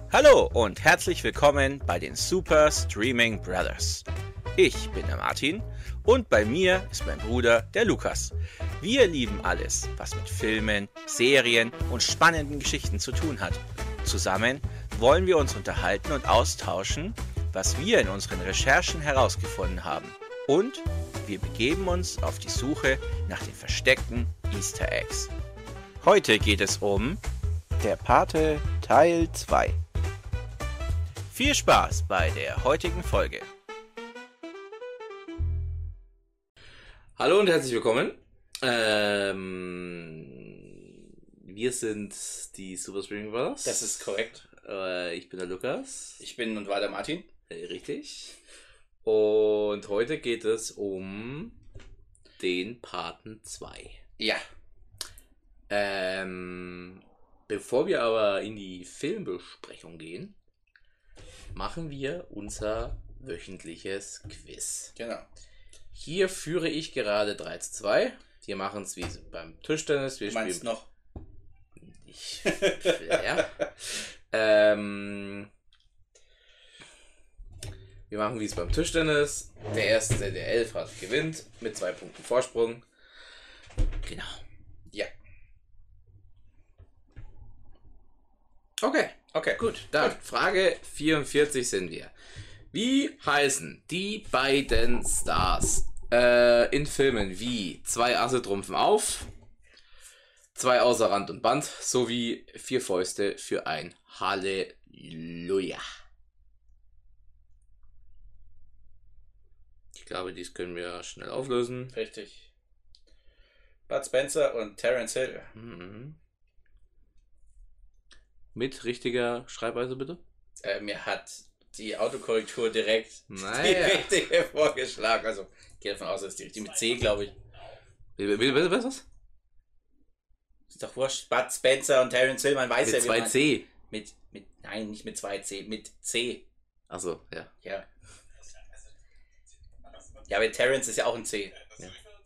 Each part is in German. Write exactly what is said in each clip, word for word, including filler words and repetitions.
Hallo und herzlich willkommen bei den Super Streaming Brothers. Ich bin der Martin und bei mir ist mein Bruder, der Lukas. Wir lieben alles, was mit Filmen, Serien und spannenden Geschichten zu tun hat. Zusammen wollen wir uns unterhalten und austauschen, was wir in unseren Recherchen herausgefunden haben. Und wir begeben uns auf die Suche nach den versteckten Easter Eggs. Heute geht es um Der Pate Teil zwei. Viel Spaß bei der heutigen Folge. Hallo und herzlich willkommen. Ähm, wir sind die Super Streaming Brothers. Das ist korrekt. Äh, ich bin der Lukas. Ich bin und war der Martin. Äh, richtig. Und heute geht es um den Paten zwei. Ja. Ähm, bevor wir aber in die Filmbesprechung gehen, machen wir unser wöchentliches Quiz. Genau. Hier führe ich gerade drei zu zwei. Wir machen es wie beim Tischtennis. Wir Du meinst spielen noch? Ich, ja. ähm, wir machen wie es beim Tischtennis. Der Erste, der elf hat, gewinnt mit zwei Punkten Vorsprung. Genau. Ja. Okay, Okay. gut. Dann Frage vierundvierzig sind wir. Wie heißen die beiden Stars äh, in Filmen wie Zwei Asse trumpfen auf, Zwei außer Rand und Band sowie Vier Fäuste für ein Halleluja? Ich glaube, dies können wir schnell auflösen. Richtig. Bud Spencer und Terence Hill. Mhm. Mit richtiger Schreibweise bitte? Äh, mir hat die Autokorrektur direkt Naja. die richtige vorgeschlagen. Also, ich gehe davon aus, dass die richtige mit C, glaube ich. Bitte, bitte, bitte, was? Ist doch wurscht. Bud Spencer und Terence Hill, man weiß Mit ja, wie zwei man... C. Mit, mit, nein, nicht mit zwei C, mit C. Achso, ja. Ja. Ja, aber Terence ist ja auch ein C. Ja.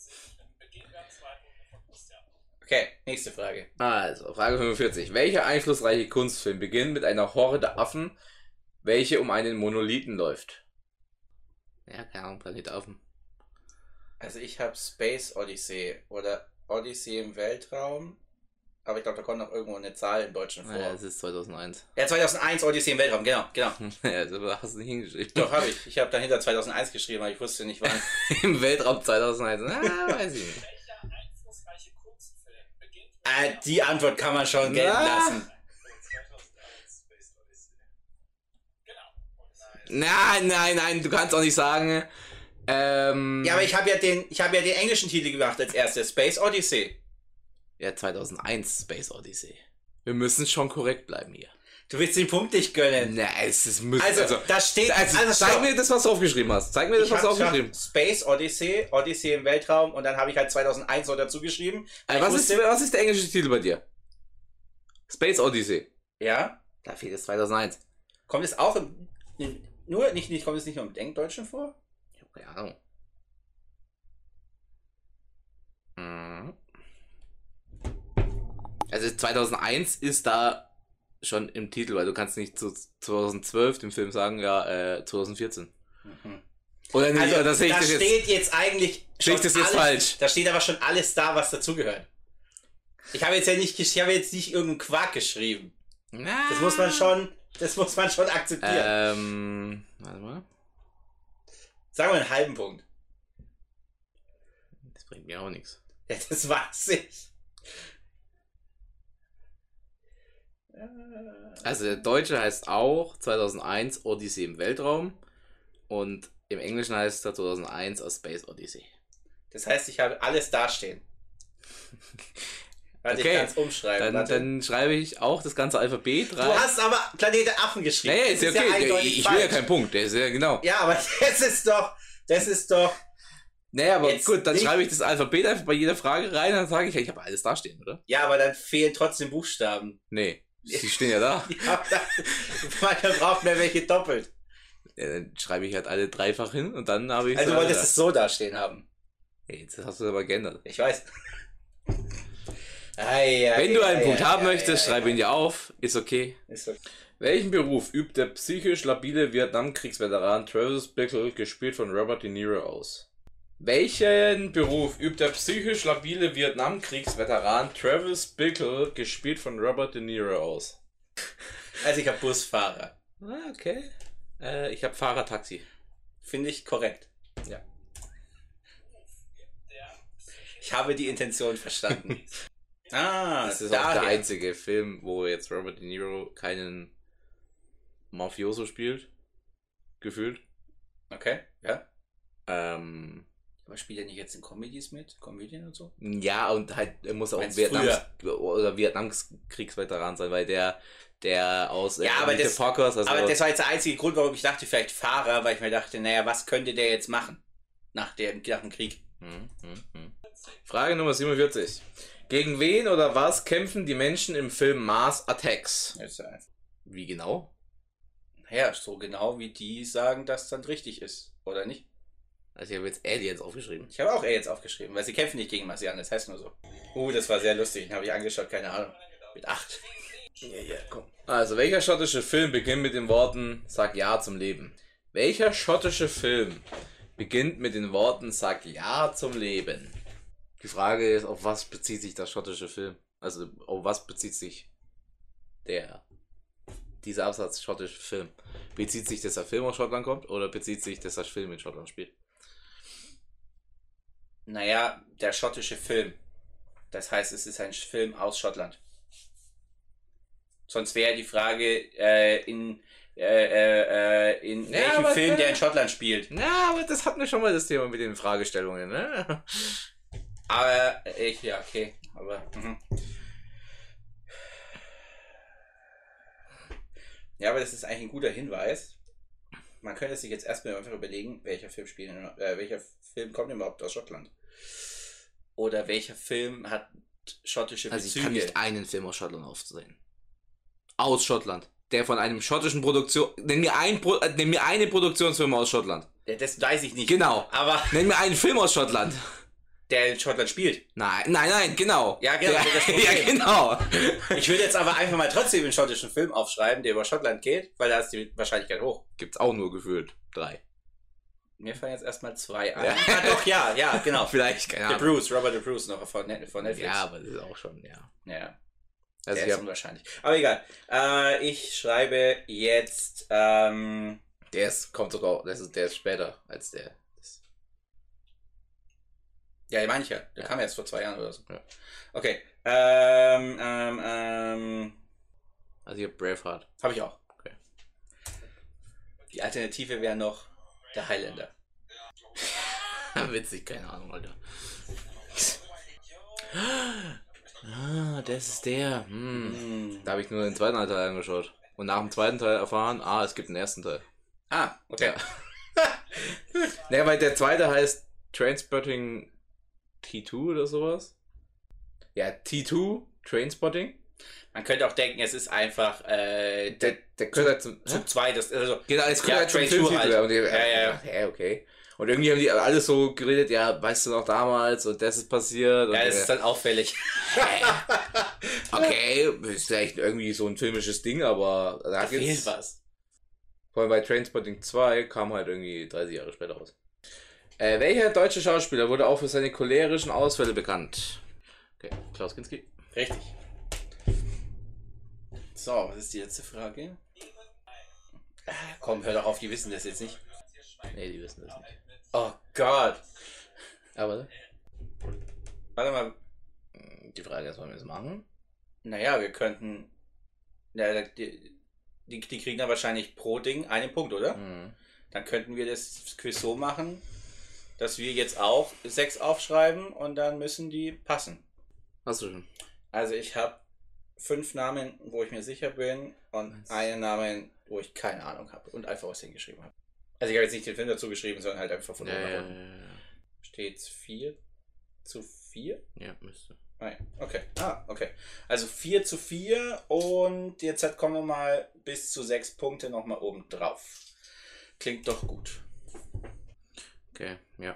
Okay, nächste Frage. Also, Frage fünfundvierzig. Welcher einflussreiche Kunstfilm beginnt mit einer Horde Affen, welche um einen Monolithen läuft? Ja, keine Ahnung, Planet Affen. Also ich habe Space Odyssey oder Odyssey im Weltraum, aber ich glaube, da kommt noch irgendwo eine Zahl im Deutschen vor. Naja, es ist zweitausendeins. Ja, zweitausendeins Odyssey im Weltraum, genau, genau. Ja, das hast du nicht hingeschrieben. Doch, habe ich. Ich habe dahinter zweitausendeins geschrieben, aber ich wusste nicht wann. Im Weltraum zweitausendeins. Na, weiß ich nicht. Äh, die Antwort kann man schon gelten Na. lassen. Nein, nein, nein, du kannst auch nicht sagen. Ähm, Ja, aber ich habe ja den, ich habe ja den englischen Titel gemacht als erstes, Space Odyssey. Ja, zweitausendeins Space Odyssey. Wir müssen schon korrekt bleiben hier. Du willst den Punkt nicht gönnen. Na, es ist müssen. Also, da steht, also, also zeig stopp. mir das, was du aufgeschrieben hast. Zeig mir das, Ich was du hab aufgeschrieben schon hast. Space Odyssey, Odyssey im Weltraum und dann habe ich halt zweitausendeins noch dazu geschrieben. Äh, Ich was, ist, wusste- was ist der englische Titel bei dir? Space Odyssey. Ja? Da fehlt es zweitausendeins. Kommt es auch im, in, nur, nicht, nicht, kommt es nicht nur im Denkdeutschen vor? Ich hab keine Ahnung. Mhm. Also zweitausendeins ist da schon im Titel, weil du kannst nicht zu zweitausendzwölf dem Film sagen, ja, äh, zweitausendvierzehn. Mhm. Oder nicht, Also, oder sehe ich da das jetzt? steht jetzt eigentlich Sehe ich schon das jetzt alles, falsch? Da steht aber schon alles da, was dazugehört. Ich habe jetzt ja nicht, ich habe jetzt nicht irgendeinen Quark geschrieben. Na. Das muss man schon, das muss man schon akzeptieren. Ähm, warte mal. Sagen wir einen halben Punkt. Das bringt mir auch nichts. Ja, das weiß ich. Also der Deutsche heißt auch zweitausendeins Odyssey im Weltraum und im Englischen heißt er zweitausendeins A Space Odyssey. Das heißt, ich habe alles dastehen. Warte, Okay, ich kann es umschreiben. Dann, Warte. dann schreibe ich auch das ganze Alphabet rein. Du hast aber Planete Affen geschrieben. Naja, Das ist ja okay. eindeutig ich will ja falsch. keinen Punkt. Der ist ja genau. Ja, aber das ist doch, das ist doch. Naja, aber Jetzt gut, dann nicht- schreibe ich das Alphabet einfach bei jeder Frage rein, dann sage ich, ja, ich habe alles dastehen, oder? Ja, aber dann fehlen trotzdem Buchstaben. Nee, die stehen ja da. Ja, manchmal braucht man welche doppelt. Ja, dann schreibe ich halt alle dreifach hin und dann habe ich Also du wolltest es so dastehen haben. Hey, jetzt hast du es aber geändert. Ich weiß. Ei, ei, Wenn du einen ei, Punkt ei, haben ei, möchtest, ei, schreib ei. ihn dir auf. Ist okay. Ist okay. Welchen Beruf übt der psychisch labile Vietnamkriegsveteran Travis Bickle, gespielt von Robert De Niro, aus? Welchen Beruf übt der psychisch labile Vietnamkriegsveteran Travis Bickle, gespielt von Robert De Niro, aus? Also ich habe Busfahrer. Ah, okay. Äh, ich habe Fahrertaxi. Finde ich korrekt. Ja. Ich habe die Intention verstanden. Ah, das ist daher. auch der einzige Film, wo jetzt Robert De Niro keinen Mafioso spielt. Gefühlt. Okay, ja. Ähm, Aber spielt er nicht jetzt in Comedies mit? Komödien und so? ja, und halt, er muss auch Meinst Vietnams oder Vietnamkriegsveteran sein, weil der, der aus Ja, aber Elite das- Parkers, also Aber das war jetzt der einzige Grund, warum ich dachte, vielleicht Fahrer, weil ich mir dachte, naja, was könnte der jetzt machen? Nach dem, nach dem Krieg. Hm, hm, hm. Frage Nummer siebenundvierzig. Gegen wen oder was kämpfen die Menschen im Film Mars Attacks? Das ist ja einfach. Wie genau? Naja, so genau wie die sagen, dass dann richtig ist. Oder nicht? Also ich habe jetzt Aliens aufgeschrieben. Ich habe auch jetzt aufgeschrieben, weil sie kämpfen nicht gegen Marsianer, das heißt nur so. Uh, das war sehr lustig, den habe ich angeschaut, keine Ahnung. Mit acht. Ja, ja, komm. Also, welcher schottische Film beginnt mit den Worten Sag Ja zum Leben? Welcher schottische Film beginnt mit den Worten Sag Ja zum Leben? Die Frage ist, auf was bezieht sich der schottische Film? Also, auf was bezieht sich der, dieser Absatz schottische Film? Bezieht sich, dass der Film aus Schottland kommt oder bezieht sich, dass der Film in Schottland spielt? Naja, der schottische Film. Das heißt, es ist ein Film aus Schottland. Sonst wäre die Frage, äh, in, äh, äh, in Ja, welchem aber- Film der in Schottland spielt. Na, aber das hatten wir schon mal das Thema mit den Fragestellungen, ne? Aber, äh, ich, ja, okay. Aber, mhm. Ja, aber das ist eigentlich ein guter Hinweis. Man könnte sich jetzt erstmal einfach überlegen, welcher Film spielt, in- äh, welcher Film kommt überhaupt aus Schottland? Oder welcher Film hat schottische Also ich Bezüge? kann nicht einen Film aus Schottland aufsehen. Aus Schottland. Der von einem schottischen Produktion... Nenn mir, ein Pro, äh, nenn mir eine Produktionsfirma aus Schottland. Ja, das weiß ich nicht. Genau. Aber Nenn mir einen Film aus Schottland. der in Schottland spielt. Nein, nein, nein, genau. Ja, genau, Der, das ist okay. ja, genau. Ich würde jetzt aber einfach mal trotzdem einen schottischen Film aufschreiben, der über Schottland geht, weil da ist die Wahrscheinlichkeit hoch. Gibt's auch nur gefühlt drei. Mir fallen jetzt erstmal zwei ein. Ja. Ah, doch, ja, ja, genau. Vielleicht, keine The Ahnung. Bruce, Robert The Bruce noch von, Net von Netflix. Ja, aber das ist auch schon, ja. Ja, Also der ich ist hab, unwahrscheinlich. Aber egal. Äh, ich schreibe jetzt, ähm, der ist, kommt sogar, das ist, der ist später als der. Das, ja, meine ich ja. Der Ja. kam jetzt vor zwei Jahren oder so. Ja. Okay. Ähm, ähm, ähm, also ich hab Braveheart. habe ich auch. Okay. Die Alternative wäre noch der Highlander. Witzig, keine Ahnung, Alter. Ah, das ist der. Hm. Hm. Da habe ich nur den zweiten Teil angeschaut. Und nach dem zweiten Teil erfahren, ah, es gibt einen ersten Teil. Ah, okay. Ja. Naja, weil der zweite heißt Trainspotting T zwei oder sowas. Ja, T zwei, Trainspotting. Man könnte auch denken, es ist einfach äh, der Der, der gehört halt zum... Zug zwei, das also Genau, es Ja, gehört halt zum Train zwei Filmtitel. halt. Und die, Ja, ja, ja. ja, okay. Und irgendwie haben die alles so geredet, ja, weißt du noch damals und das ist passiert. Und ja, das äh, ist dann auffällig. okay, ist vielleicht irgendwie so ein filmisches Ding, aber da, Da gibt's... fehlt was. Vor allem bei Trainspotting zwei kam halt irgendwie dreißig Jahre später raus. Äh, welcher deutsche Schauspieler wurde auch für seine cholerischen Ausfälle bekannt? Okay, Klaus Kinski. Richtig. So, was ist die letzte Frage? Ah, komm, hör doch auf, die wissen das jetzt nicht. Nee, die wissen das nicht. Oh Gott. Aber Warte mal. die Frage ist, wollen wir das machen? Naja, wir könnten. Ja, die, die, die kriegen dann wahrscheinlich pro Ding einen Punkt, oder? Mhm. Dann könnten wir das Quiz so machen, dass wir jetzt auch sechs aufschreiben und dann müssen die passen. Hast du schon? Also ich habe fünf Namen, wo ich mir sicher bin und Was? einen Namen, wo ich keine Ahnung habe und einfach was hingeschrieben habe. Also ich habe jetzt nicht den Film dazu geschrieben, sondern halt einfach von Ja, oben ja, nach ja, unten. Steht's vier zu vier? ja. ja, müsste. Ah, ja. Okay. Ah, okay. Also vier zu vier und jetzt kommen wir mal bis zu sechs Punkte nochmal oben drauf. Klingt doch gut. Okay, ja.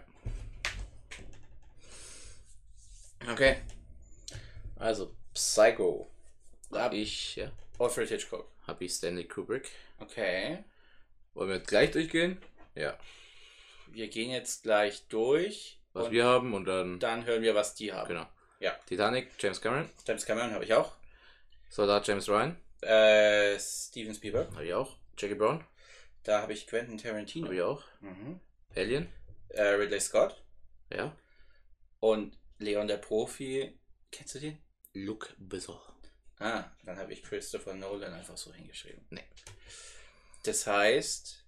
Okay. Also, Psycho. Ab. Ich, ja. Alfred Hitchcock. habe ich Stanley Kubrick. Okay. Wollen wir jetzt gleich durchgehen? Ja. Wir gehen jetzt gleich durch. Was wir haben und dann... Dann hören wir, was die haben. Genau. Ja. Titanic, James Cameron. James Cameron habe ich auch. Soldat James Ryan. Äh, Steven Spielberg. Habe ich auch. Jackie Brown. Da habe ich Quentin Tarantino. Habe ich auch. Mhm. Alien. Äh, Ridley Scott. Ja. Und Leon der Profi. Kennst du den? Luc Besson. Ah, dann habe ich Christopher Nolan einfach so hingeschrieben. Nee. Das heißt,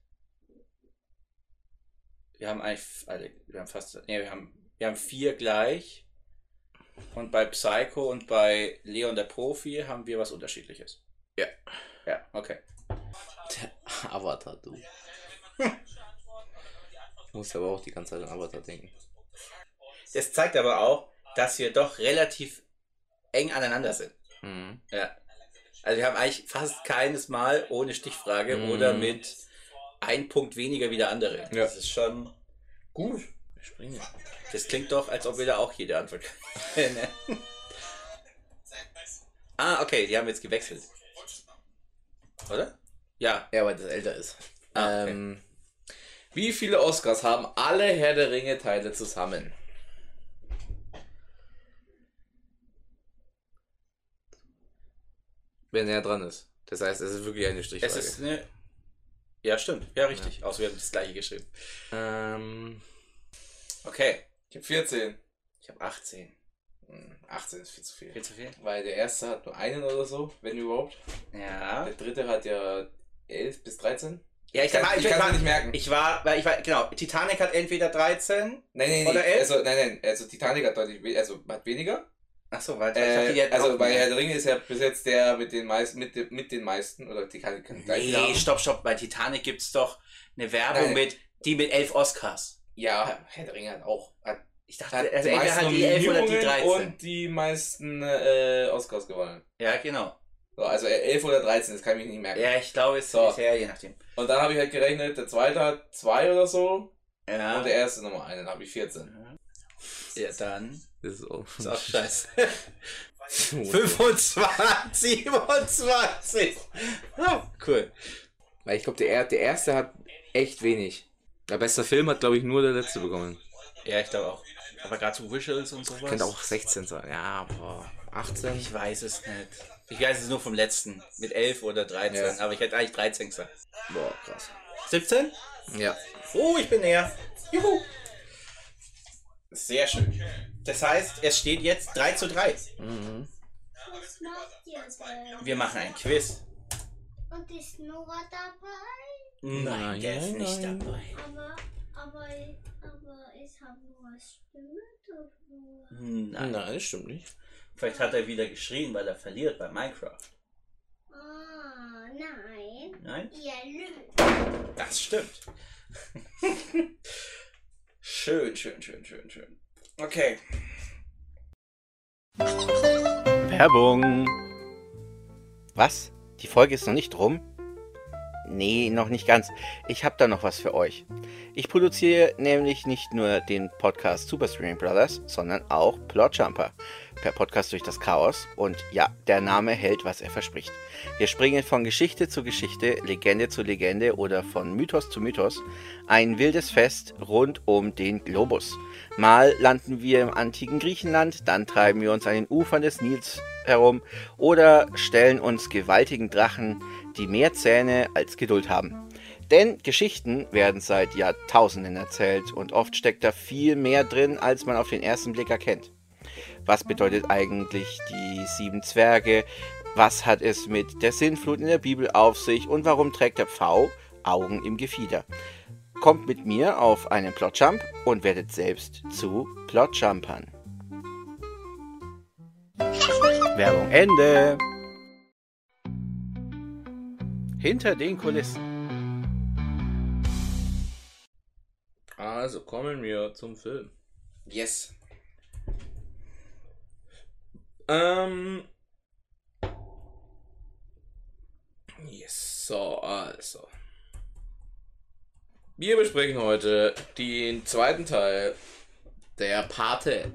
wir haben eigentlich alle, wir haben fast, nee, wir haben, wir haben vier gleich. Und bei Psycho und bei Leon der Profi haben wir was Unterschiedliches. Ja. Ja, okay. Der Avatar, du. Ich muss aber auch die ganze Zeit an Avatar denken. Das zeigt aber auch, dass wir doch relativ eng aneinander sind. Mhm. Ja. Also wir haben eigentlich fast keines Mal ohne Stichfrage Mhm. oder mit ein Punkt weniger wie der andere. Ja. Das ist schon gut. Wir springen. Das klingt doch, als ob wir da auch jede Antwort kennen. Ah, okay, die haben jetzt gewechselt. Oder? Ja. Ja, weil das älter ist. Ah, okay. ähm, wie viele Oscars haben alle Herr der Ringe Teile zusammen? Wenn er dran ist. Das heißt, es ist wirklich eine Strichfrage. Es ist eine... Ja, stimmt. Ja, richtig. Ja. Außer wir haben das gleiche geschrieben. Ähm, okay. ich habe vierzehn. Ich habe achtzehn. achtzehn ist viel zu viel. Viel zu viel? Weil der erste hat nur einen oder so, wenn überhaupt. Ja. Der dritte hat ja elf bis dreizehn. Ja, ich, Kann, war, ich, ich kann war, es nicht merken. Ich war, weil ich war, genau, Titanic hat entweder dreizehn Nein, nein, oder nein. elf? Also, nein, nein. Also Titanic hat deutlich, we- also hat weniger. Achso, weil ich Äh, dachte, die hätten also auch bei mehr. Herr der Ringe ist ja bis jetzt der mit den meisten, mit, dem- mit den meisten, oder Titanic kann gleich wieder Nee, haben. stopp, stopp. Bei Titanic gibt es doch eine Werbung Nein. mit, die mit elf Oscars. Ja, Herr der Ringe hat auch. Hat, Ich dachte, hat also die entweder meisten hat die elf oder die Nominierungen dreizehn. und die meisten äh, Oscars gewonnen. Ja, genau. So, also elf oder dreizehn, das kann ich mich nicht merken. Ja, ich glaube, es So. ist her, je nachdem. Und dann habe ich halt gerechnet, der zweite hat zwei oder so Ja. und der erste nochmal einen, dann habe ich vierzehn. Ja, dann. Das ist auch, Ist auch scheiße. fünfundzwanzig, siebenundzwanzig. Oh, cool. Weil ich glaube, der, der erste hat echt wenig. Der beste Film hat, glaube ich, nur der letzte bekommen. Ja, ich glaube auch. Aber gerade so Visuals und sowas. Könnte auch sechzehn sein. Ja, boah. achtzehn. Ich weiß es nicht. Ich weiß es nur vom letzten. Mit elf oder dreizehn. Ja. Aber ich hätte eigentlich dreizehn gesagt. Boah, krass. siebzehn? Ja. Oh, ich bin näher. Juhu. Sehr schön. Das heißt, es steht jetzt drei zu drei. Mhm. Was macht ihr denn? Wir machen ein Quiz. Und ist Nora dabei? Nein, der ist nein, nicht nein. dabei. Aber, aber, aber ich habe nur Stimme davor. Nein. Nein, das stimmt nicht. Vielleicht hat er wieder geschrien, weil er verliert bei Minecraft. Ah, nein. Nein? Ihr lügt. Das stimmt. Schön, schön, schön, schön, schön. Okay. Werbung. Was? Die Folge ist noch nicht rum? Nee, noch nicht ganz. Ich habe da noch was für euch. Ich produziere nämlich nicht nur den Podcast Super Streaming Brothers, sondern auch Plotjumper. Per Podcast durch das Chaos. Und ja, der Name hält, was er verspricht. Wir springen von Geschichte zu Geschichte, Legende zu Legende oder von Mythos zu Mythos. Ein wildes Fest rund um den Globus. Mal landen wir im antiken Griechenland, dann treiben wir uns an den Ufern des Nils herum oder stellen uns gewaltigen Drachen, die mehr Zähne als Geduld haben. Denn Geschichten werden seit Jahrtausenden erzählt und oft steckt da viel mehr drin, als man auf den ersten Blick erkennt. Was bedeutet eigentlich die sieben Zwerge? Was hat es mit der Sintflut in der Bibel auf sich? Und warum trägt der Pfau Augen im Gefieder? Kommt mit mir auf einen Plotjump und werdet selbst zu Plotjumpern. Werbung Ende. Hinter den Kulissen. Also kommen wir zum Film. Yes. Ähm. Yes, so, also. Wir besprechen heute den zweiten Teil der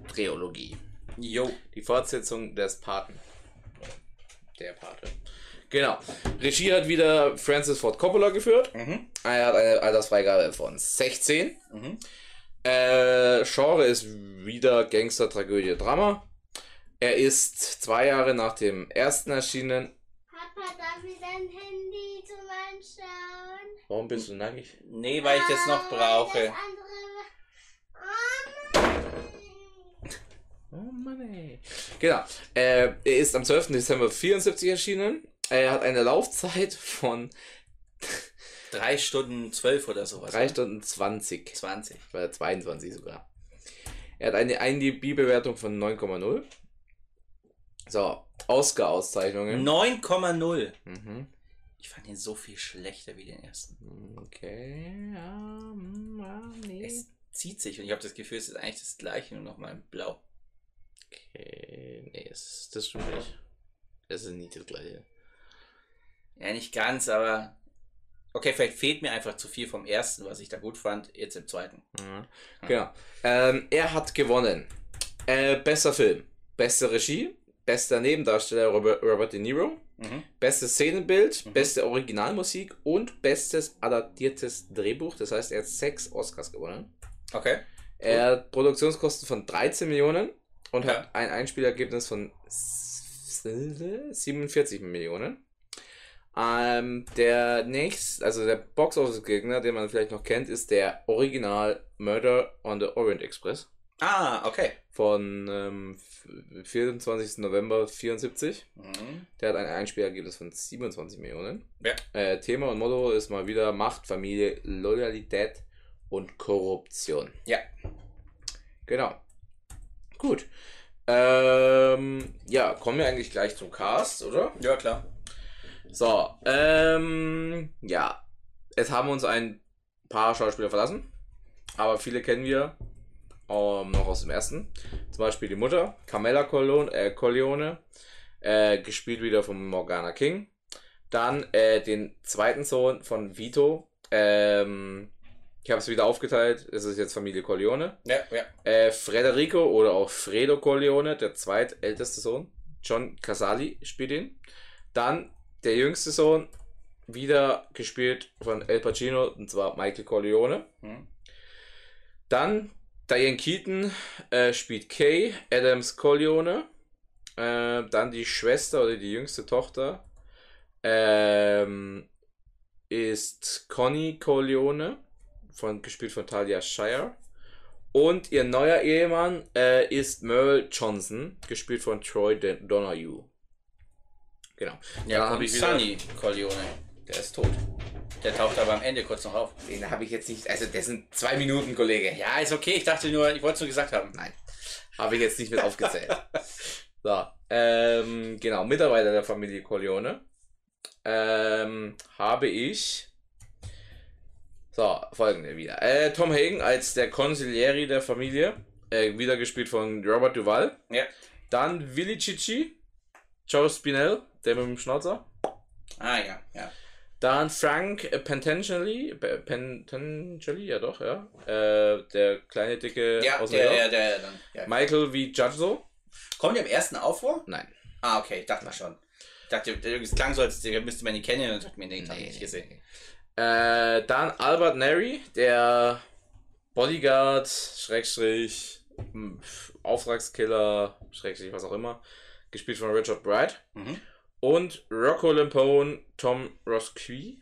Pate-Trilogie. Jo. Die Fortsetzung des Paten. Der Pate. Genau. Regie hat wieder Francis Ford Coppola geführt. Mhm. Er hat eine Altersfreigabe von sechzehn. Mhm. Äh, Genre ist wieder Gangster, Tragödie, Drama. Er ist zwei Jahre nach dem ersten erschienen. Papa, darf ich dein Handy zum Anschauen? Warum bist du nackig? Nee, weil ich das noch brauche. Das andere... Oh, Oh Mann, ey. Genau. Äh, er ist am zwölften Dezember vierundsiebzig erschienen. Er hat eine Laufzeit von Drei Stunden zwölf oder sowas. drei Stunden zwanzig. zwanzig. Oder zweiundzwanzig sogar. Er hat eine I M D B-Bewertung von neun Komma null. So, Oscar-Auszeichnungen. neun Komma null. Mhm. Ich fand ihn so viel schlechter wie den ersten. Okay, ja, mm, ja, nee. Es zieht sich und ich habe das Gefühl, es ist eigentlich das gleiche, nur nochmal in blau. Okay, nee, das, das stimmt nicht. Das ist nicht das gleiche. Ja, nicht ganz, aber... Okay, vielleicht fehlt mir einfach zu viel vom ersten, was ich da gut fand, jetzt im zweiten. Mhm. Genau. Ähm, er hat gewonnen. Äh, bester Film, beste Regie, bester Nebendarsteller Robert, Robert De Niro, Mhm. bestes Szenenbild, Mhm. beste Originalmusik und bestes adaptiertes Drehbuch. Das heißt, er hat sechs Oscars gewonnen. Okay. Er hat Produktionskosten von dreizehn Millionen und Ja. hat ein Einspielergebnis von siebenundvierzig Millionen. Ähm, der nächste, also der Box-Office-Gegner, den man vielleicht noch kennt, ist der Original Murder on the Orient Express Ah, okay. von ähm, vierundzwanzigsten November vierundsiebzig. Mhm. Der hat ein Einspielergebnis von siebenundzwanzig Millionen. Ja. Äh, Thema und Motto ist mal wieder Macht, Familie, Loyalität und Korruption. Ja. Genau. Gut. Ähm, ja, kommen wir eigentlich gleich zum Cast, oder? Ja, klar. So, ähm, ja. Es haben uns ein paar Schauspieler verlassen, aber viele kennen wir ähm, noch aus dem ersten. Zum Beispiel die Mutter, Carmella Corleone, äh, Corleone äh, gespielt wieder von Morgana King. Dann äh, den zweiten Sohn von Vito, ähm, ich habe es wieder aufgeteilt, es ist jetzt Familie Corleone. Ja, ja. Äh, Federico oder auch Fredo Corleone, der zweitälteste Sohn, John Casali spielt ihn. Dann der jüngste Sohn, wieder gespielt von El Pacino, und zwar Michael Corleone. Mhm. Dann Diane Keaton äh, spielt Kay Adams Corleone. Äh, dann die Schwester oder die jüngste Tochter ähm, ist Connie Corleone, von, gespielt von Talia Shire. Und ihr neuer Ehemann äh, ist Merle Johnson, gespielt von Troy Donahue. Genau. Ja, Dann hab habe ich ich wieder- Sunny Corleone. Der ist tot. Der taucht aber am Ende kurz noch auf. Den habe ich jetzt nicht. Also, das sind zwei Minuten, Kollege. Ja, ist okay. Ich dachte nur, ich wollte es nur gesagt haben. Nein. Habe ich jetzt nicht mit aufgezählt. So. Ähm, genau. Mitarbeiter der Familie Corleone. Ähm, habe ich. So, folgende wieder. Äh, Tom Hagen als der Consigliere der Familie. Äh, wieder gespielt von Robert Duvall. Ja. Dann Willy Cicci. Joe Spinell, der mit dem Schnauzer. Ah, ja, ja. Dann Frank Pentangeli, Pentangeli, ja doch, ja. Äh, der kleine, dicke Ja, aus der, New der, York. der, dann. Ja. Michael V. Judso. Kommt der im ersten auch vor? Nein. Ah, okay, ich dachte mal schon. Ich dachte, es klang so, als müsste man ihn kennen und hat mir den nee, nicht gesehen. Äh, dann Albert Neri, der Bodyguard, Schrägstrich, hm, Auftragskiller, Schrägstrich, was auch immer, gespielt von Richard Bright. Mhm. Und Rocco Lampone, Tom Rosqui.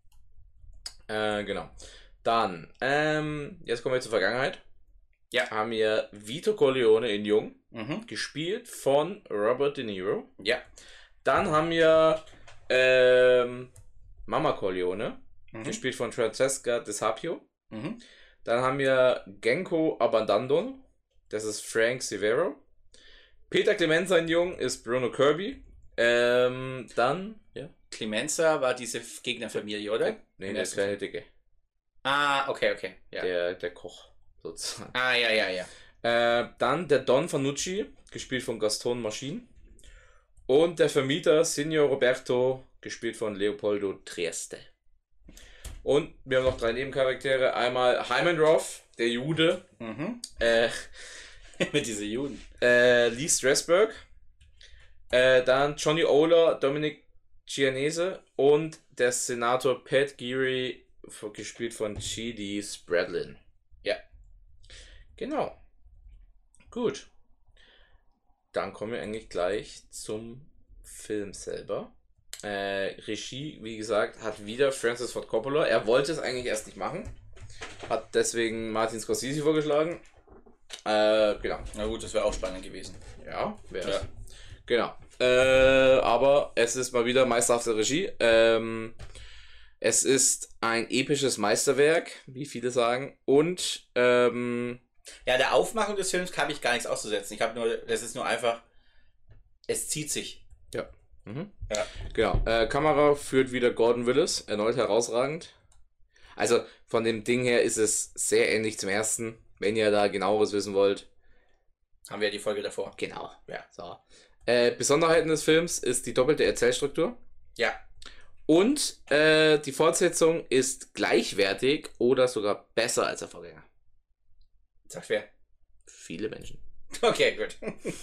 Äh, genau. Dann, ähm, jetzt kommen wir zur Vergangenheit. Ja. Haben wir Vito Corleone in Jung, Mhm. gespielt von Robert De Niro. Ja. Dann haben wir ähm, Mama Corleone, Mhm. gespielt von Francesca De Sapio. Mhm. Dann haben wir Genko Abandandon, das ist Frank Severo. Peter Clemenza in Jung ist Bruno Kirby. Ähm, dann, ja. Clemenza war diese Gegnerfamilie, oder? Nee, der kleine Dicke. Ah, okay, okay. Ja. Der, der Koch, sozusagen. Ah, ja, ja, ja. Äh, dann der Don Fanucci, gespielt von Gaston Maschin. Und der Vermieter Signor Roberto, gespielt von Leopoldo Trieste. Und wir haben noch drei Nebencharaktere. Einmal Heimenroth, der Jude. Mhm. Äh, Mit diesen Juden. äh, Lee Strasberg. Äh, dann Johnny Oler, Dominic Gianese und der Senator Pat Geary, gespielt von G D Spradlin. Ja. Genau. Gut. Dann kommen wir eigentlich gleich zum Film selber. Äh, Regie, wie gesagt, hat wieder Francis Ford Coppola. Er wollte es eigentlich erst nicht machen. Hat deswegen Martin Scorsese vorgeschlagen. Äh, genau. Na gut, das wäre auch spannend gewesen. Ja, wäre Ja. es. Genau. Äh, aber es ist mal wieder meisterhafte Regie. Ähm, es ist ein episches Meisterwerk, wie viele sagen. Und ähm, Ja, der Aufmachung des Films habe ich gar nichts auszusetzen. Ich habe nur, das ist nur einfach, es zieht sich. ja. Mhm. Ja. Genau. Äh, Kamera führt wieder Gordon Willis, erneut herausragend. Also von dem Ding her ist es sehr ähnlich zum ersten, wenn ihr da genaueres wissen wollt. Haben wir ja die Folge davor. Genau. Ja. So. Äh, Besonderheiten des Films ist die doppelte Erzählstruktur. Ja. Und äh, die Fortsetzung ist gleichwertig oder sogar besser als der Vorgänger. Sagt wer? Viele Menschen. Okay, gut.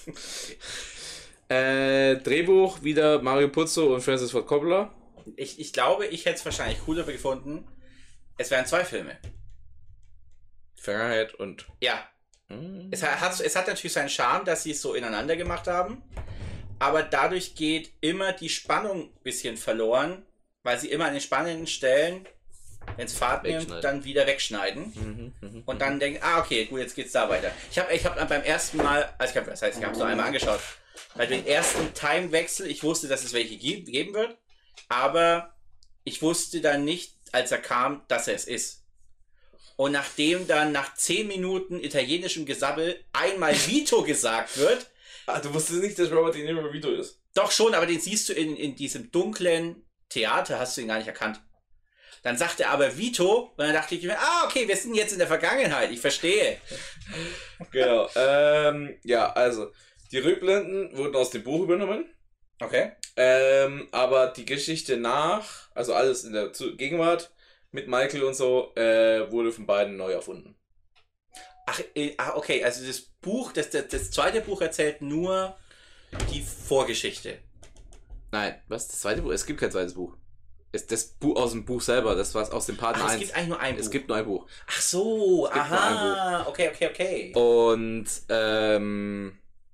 Äh, Drehbuch wieder Mario Puzo und Francis Ford Coppola. Ich, ich glaube, ich hätte es wahrscheinlich cooler gefunden. Es wären zwei Filme. Fahrenheit und... Ja. Hm. Es hat, es hat natürlich seinen Charme, dass sie es so ineinander gemacht haben. Aber dadurch geht immer die Spannung ein bisschen verloren, weil sie immer an den spannenden Stellen, wenn es Fahrt nimmt, Wegschneiden. dann wieder wegschneiden. Mhm, mhm, Und dann denken, ah, okay, gut, jetzt geht's da weiter. Ich habe ich hab beim ersten Mal, also ich hab, das heißt, ich habe so einmal angeschaut, bei dem ersten Timewechsel, ich wusste, dass es welche ge- geben wird, aber ich wusste dann nicht, als er kam, dass er es ist. Und nachdem dann nach zehn Minuten italienischem Gesabbel einmal Vito gesagt wird, Ah, du wusstest nicht, dass Robert De Niro Vito ist. doch schon, aber den siehst du in, in diesem dunklen Theater, hast du ihn gar nicht erkannt. Dann sagt er aber Vito, und dann dachte ich mir, ah, okay, wir sind jetzt in der Vergangenheit, ich verstehe. Genau. ähm, ja, also, die Rückblenden wurden aus dem Buch übernommen. Okay. Ähm, aber die Geschichte nach, also alles in der Zu- Gegenwart mit Michael und so, äh, wurde von beiden neu erfunden. Ach, äh, ah, okay, also das Buch, das, das, das zweite Buch erzählt nur die Vorgeschichte. Nein, was? Das zweite Buch? Es gibt kein zweites Buch. Es, das Buch aus dem Buch selber, das war aus dem Part Ach, es eins. gibt eigentlich nur ein Buch. Es gibt nur ein Buch. Ach so, Es gibt nur aha, okay, okay, okay. Und ähm,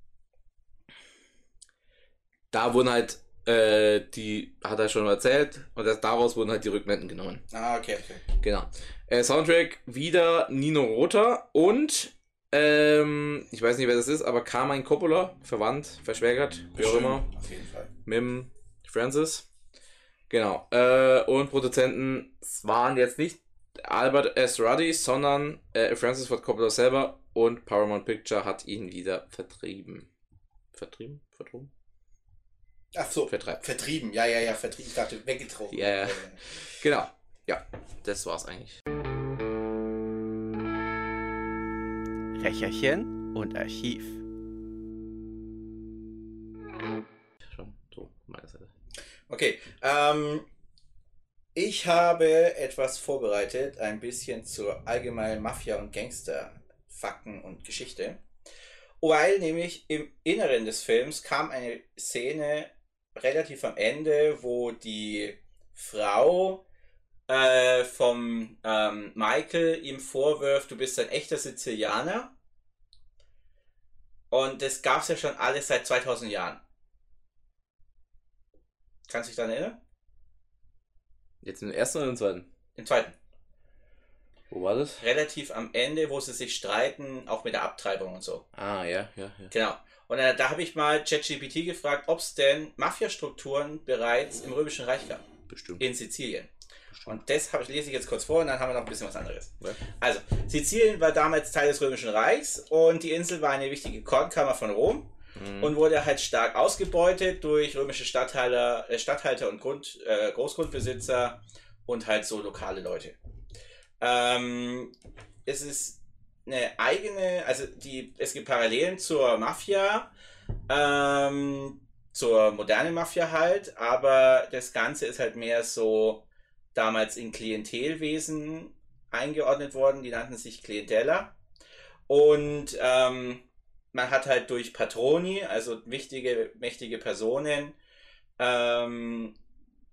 da wurden halt, äh, die, hat er schon erzählt, und das, daraus wurden halt die Rückblenden genommen. Ah, okay, okay. Genau. Äh, Soundtrack wieder Nino Rota und ähm, ich weiß nicht, wer das ist, aber Carmine Coppola, verwandt, verschwägert, wie auch immer, Auf jeden Fall. mit dem Francis. Genau. Äh, und Produzenten waren jetzt nicht Albert S. Ruddy, sondern äh, Francis Ford Coppola selber, und Paramount Picture hat ihn wieder vertrieben. Vertrieben? Vertrieben? Ach so, Vertreibt. vertrieben, ja, ja, ja, vertrieben, ich dachte weggetroffen. Ja, ja. Genau. Ja, das war's eigentlich. Recherchen und Archiv. Schon so, meine Seite. Okay, ähm, ich habe etwas vorbereitet, ein bisschen zur allgemeinen Mafia- und Gangster-Fakten und Geschichte. Weil nämlich im Inneren des Films kam eine Szene relativ am Ende, wo die Frau äh, vom ähm, Michael ihm vorwirft, du bist ein echter Sizilianer. Und das gab es ja schon alles seit zweitausend Jahren. Kannst du dich daran erinnern? Jetzt im ersten oder im zweiten? Im zweiten. Wo war das? Relativ am Ende, wo sie sich streiten, auch mit der Abtreibung und so. Ah, ja, ja, ja. Genau. Und äh, da habe ich mal ChatGPT gefragt, ob es denn Mafia-Strukturen bereits im Römischen Reich gab. Bestimmt. In Sizilien. Und das hab ich, lese ich jetzt kurz vor und dann haben wir noch ein bisschen was anderes. Ja. Also, Sizilien war damals Teil des Römischen Reichs und die Insel war eine wichtige Kornkammer von Rom Mhm. und wurde halt stark ausgebeutet durch römische Statthalter, äh, Statthalter und Grund, äh, Großgrundbesitzer und halt so lokale Leute. Ähm, es ist eine eigene, also die, es gibt Parallelen zur Mafia, ähm, zur modernen Mafia halt, aber das Ganze ist halt mehr so damals in Klientelwesen eingeordnet worden, die nannten sich Klienteller. Und ähm, man hat halt durch Patroni, also wichtige, mächtige Personen, ähm,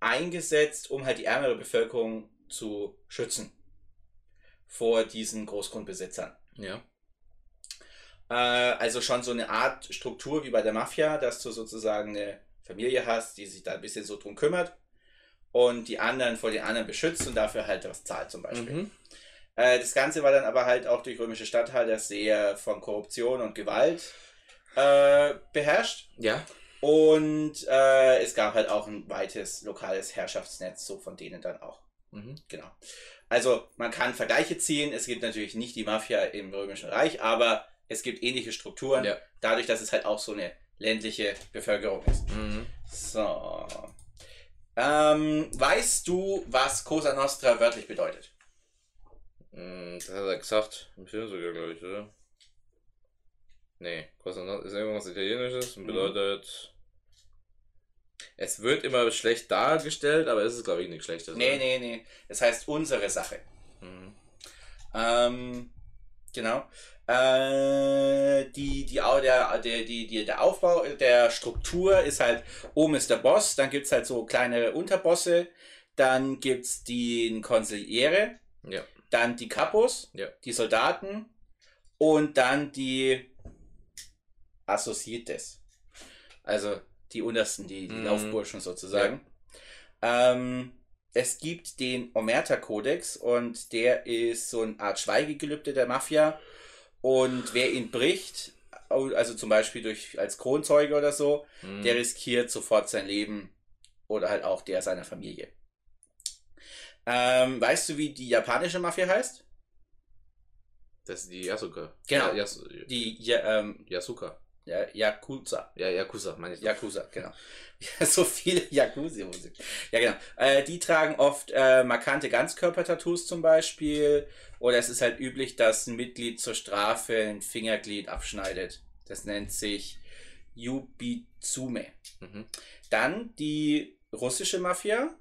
eingesetzt, um halt die ärmere Bevölkerung zu schützen vor diesen Großgrundbesitzern. Ja. Äh, also schon so eine Art Struktur wie bei der Mafia, dass du sozusagen eine Familie hast, die sich da ein bisschen so drum kümmert und die anderen vor den anderen beschützt und dafür halt was zahlt zum Beispiel. Mhm. Äh, das Ganze war dann aber halt auch durch römische Statthalter sehr von Korruption und Gewalt äh, beherrscht. Ja. Und äh, es gab halt auch ein weites lokales Herrschaftsnetz, so von denen dann auch. Mhm. Genau. Also man kann Vergleiche ziehen. Es gibt natürlich nicht die Mafia im Römischen Reich, aber es gibt ähnliche Strukturen, Ja. dadurch, dass es halt auch so eine ländliche Bevölkerung ist. Mhm. So. Ähm, weißt du, was Cosa Nostra wörtlich bedeutet? Mm, Das hat er gesagt. Im Film sogar, glaube ich, oder? Nee, Cosa Nostra ist irgendwas Italienisches und Mhm. bedeutet. Es wird immer schlecht dargestellt, aber es ist, glaube ich, nichts Schlechtes. Nee, oder? nee, nee. Es heißt unsere Sache. Mhm. Ähm, genau. Äh, die, die, Au- der, der, die, die, der Aufbau der Struktur ist halt, oben ist der Boss, dann gibt es halt so kleine Unterbosse, dann gibt es den Consigliere, Ja. dann die Capos, Ja. die Soldaten und dann die Associetes. Also die Untersten, die, die Mhm. Laufburschen sozusagen. Ähm, es gibt den Omerta-Kodex und der ist so eine Art Schweigegelübde der Mafia. Und wer ihn bricht, also zum Beispiel durch als Kronzeuge oder so, Mhm. der riskiert sofort sein Leben oder halt auch der seiner Familie. Ähm, weißt du, wie die japanische Mafia heißt? Das ist die Yasuka. Genau. Ja, Yas Die ja, ähm, Yasuka. ja, Yakuza. Ja, Yakuza, meine ich. doch. Yakuza, genau. Ja, so viele Yakuza-Musik. Ja, genau. Äh, die tragen oft äh, markante Ganzkörper-Tattoos zum Beispiel. Oder es ist halt üblich, dass ein Mitglied zur Strafe ein Fingerglied abschneidet. Das nennt sich Yubitsume. Mhm. Dann die russische Mafia.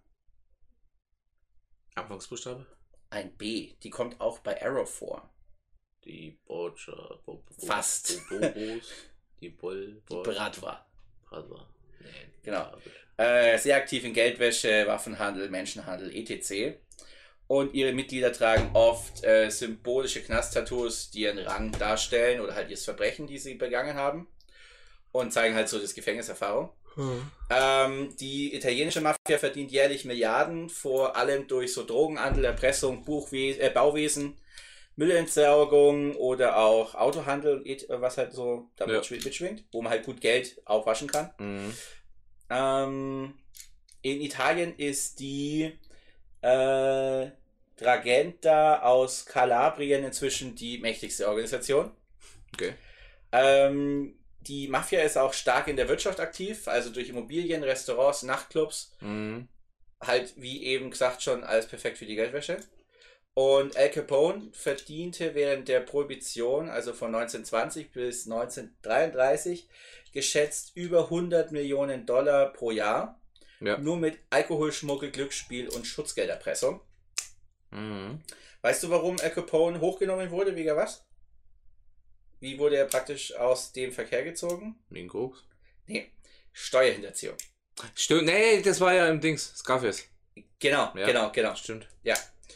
Anfangsbuchstabe? Ein B. Die kommt auch bei Arrow vor. Die Borgia. Bo Bo Fast. Bo Bobos. Die Bol. Die Bol Bratwa. Bratwa. Nee, Genau. Äh, sehr aktiv in Geldwäsche, Waffenhandel, Menschenhandel, et cetera. Und ihre Mitglieder tragen oft äh, symbolische Knast-Tattoos, die ihren Rang darstellen oder halt das Verbrechen, die sie begangen haben. Und zeigen halt so das Gefängniserfahrung. Ähm, die italienische Mafia verdient jährlich Milliarden, vor allem durch so Drogenhandel, Erpressung, Buchwe äh, Bauwesen, Müllentsorgung oder auch Autohandel, et- was halt so damit Ja. mitschwingt, wo man halt gut Geld aufwaschen kann. Mhm. Ähm, in Italien ist die äh, Dragenta aus Kalabrien inzwischen die mächtigste Organisation. Okay. Ähm, die Mafia ist auch stark in der Wirtschaft aktiv, also durch Immobilien, Restaurants, Nachtclubs, Mhm. halt wie eben gesagt schon alles perfekt für die Geldwäsche. Und Al Capone verdiente während der Prohibition, also von neunzehnhundertzwanzig bis neunzehnhundertdreiunddreißig, geschätzt über hundert Millionen Dollar pro Jahr. Ja. Nur mit Alkoholschmuggel, Glücksspiel und Schutzgelderpressung. Mhm. Weißt du, warum Al Capone hochgenommen wurde? Wegen was? Wie wurde er praktisch aus dem Verkehr gezogen? Wegen Koks. Nee, Steuerhinterziehung. Stimmt, nee, das war ja im Dings, Scarface. Genau, Ja. genau, genau. Stimmt. Ja.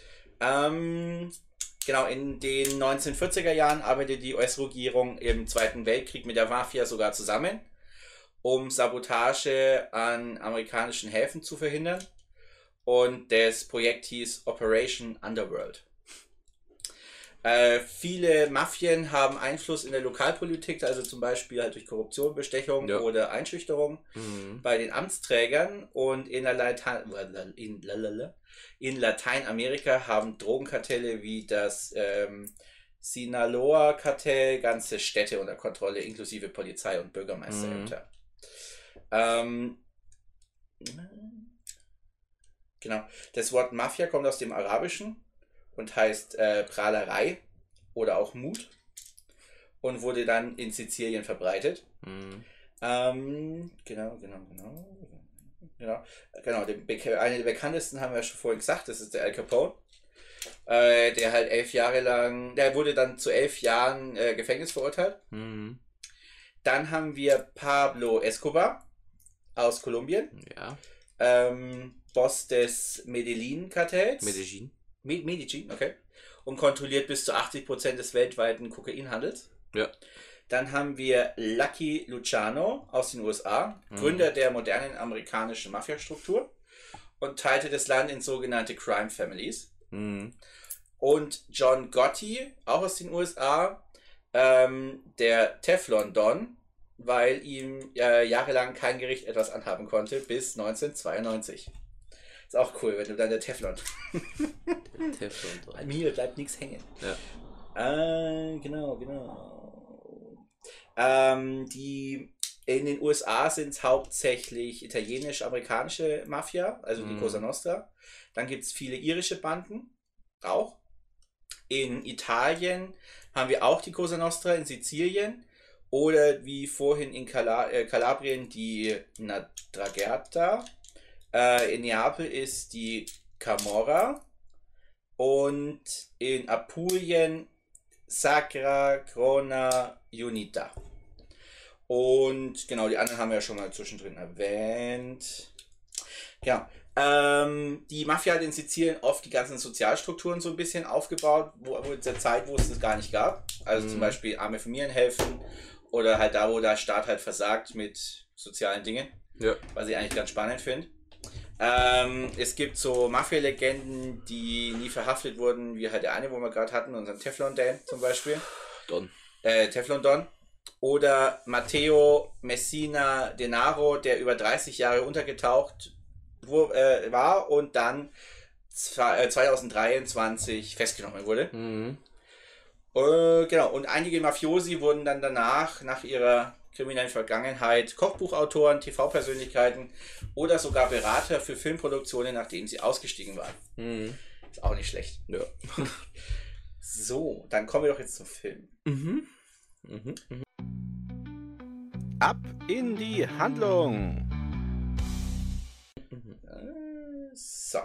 Ähm, genau, in den neunzehnhundertvierziger Jahren arbeitete die U S-Regierung im Zweiten Weltkrieg mit der Mafia sogar zusammen, um Sabotage an amerikanischen Häfen zu verhindern. Und das Projekt hieß Operation Underworld. Äh, viele Mafien haben Einfluss in der Lokalpolitik, also zum Beispiel halt durch Korruption, Bestechung Ja. oder Einschüchterung Mhm. bei den Amtsträgern. Und in, der Latein in, lalala, in Lateinamerika haben Drogenkartelle wie das ähm, Sinaloa-Kartell ganze Städte unter Kontrolle, inklusive Polizei und Bürgermeisterämter. Ähm, genau. Das Wort Mafia kommt aus dem Arabischen und heißt äh, Prahlerei oder auch Mut und wurde dann in Sizilien verbreitet. Mhm. Ähm, genau, genau, genau. Genau, genau. Den, Be- eine der bekanntesten haben wir schon vorhin gesagt, das ist der Al Capone. Äh, der halt elf Jahre lang, der wurde dann zu elf Jahren äh, Gefängnis verurteilt. Mhm. Dann haben wir Pablo Escobar aus Kolumbien. Ja. Ähm, Boss des Medellin-Kartells. Medellin. Med Medellin, okay. Und kontrolliert bis zu achtzig Prozent des weltweiten Kokainhandels. Ja. Dann haben wir Lucky Luciano aus den U S A, mhm. Gründer der modernen amerikanischen Mafia-Struktur und teilte das Land in sogenannte Crime Families. Mhm. Und John Gotti, auch aus den U S A, ähm, der Teflon Don, weil ihm äh, jahrelang kein Gericht etwas anhaben konnte, bis neunzehnhundertzweiundneunzig. Ist auch cool, wenn du dann der Teflon. Der Teflon Don. Bei mir bleibt nichts hängen. Ja. Äh, genau, genau. Ähm, die in den U S A sind es hauptsächlich italienisch-amerikanische Mafia, also die Mhm. Cosa Nostra. Dann gibt es viele irische Banden, auch. In Italien haben wir auch die Cosa Nostra, in Sizilien oder wie vorhin in Cala äh, Kalabrien die Ndrangheta. Äh, in Neapel ist die Camorra und in Apulien Sacra Corona Unita. Und genau, die anderen haben wir ja schon mal zwischendrin erwähnt. Ja, ähm, die Mafia hat in Sizilien oft die ganzen Sozialstrukturen so ein bisschen aufgebaut, wo, wo in der Zeit, wo es das gar nicht gab. Also Mhm. zum Beispiel arme Familien helfen oder halt da, wo der Staat halt versagt mit sozialen Dingen, Ja. was ich eigentlich ganz spannend finde. Ähm, es gibt so Mafia-Legenden, die nie verhaftet wurden, wie halt der eine, wo wir gerade hatten, unseren Teflon Dan zum Beispiel. Don. Äh, Teflon Don. Oder Matteo Messina Denaro, der über dreißig Jahre untergetaucht wo, äh, war und dann zwanzig dreiundzwanzig festgenommen wurde. Mhm. Äh, genau, und einige Mafiosi wurden dann danach, nach ihrer kriminellen Vergangenheit, Kochbuchautoren, T V-Persönlichkeiten oder sogar Berater für Filmproduktionen, nachdem sie ausgestiegen waren. Mhm. Ist auch nicht schlecht. Ja. So, dann kommen wir doch jetzt zum Film. Mhm. Mhm. Mhm. Ab in die Handlung. Äh, So,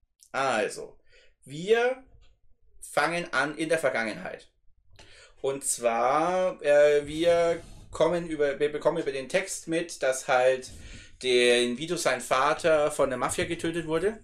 also, wir fangen an in der Vergangenheit. Und zwar, äh, wir kommen über, wir bekommen über den Text mit, dass halt der Vito, sein Vater, von der Mafia getötet wurde.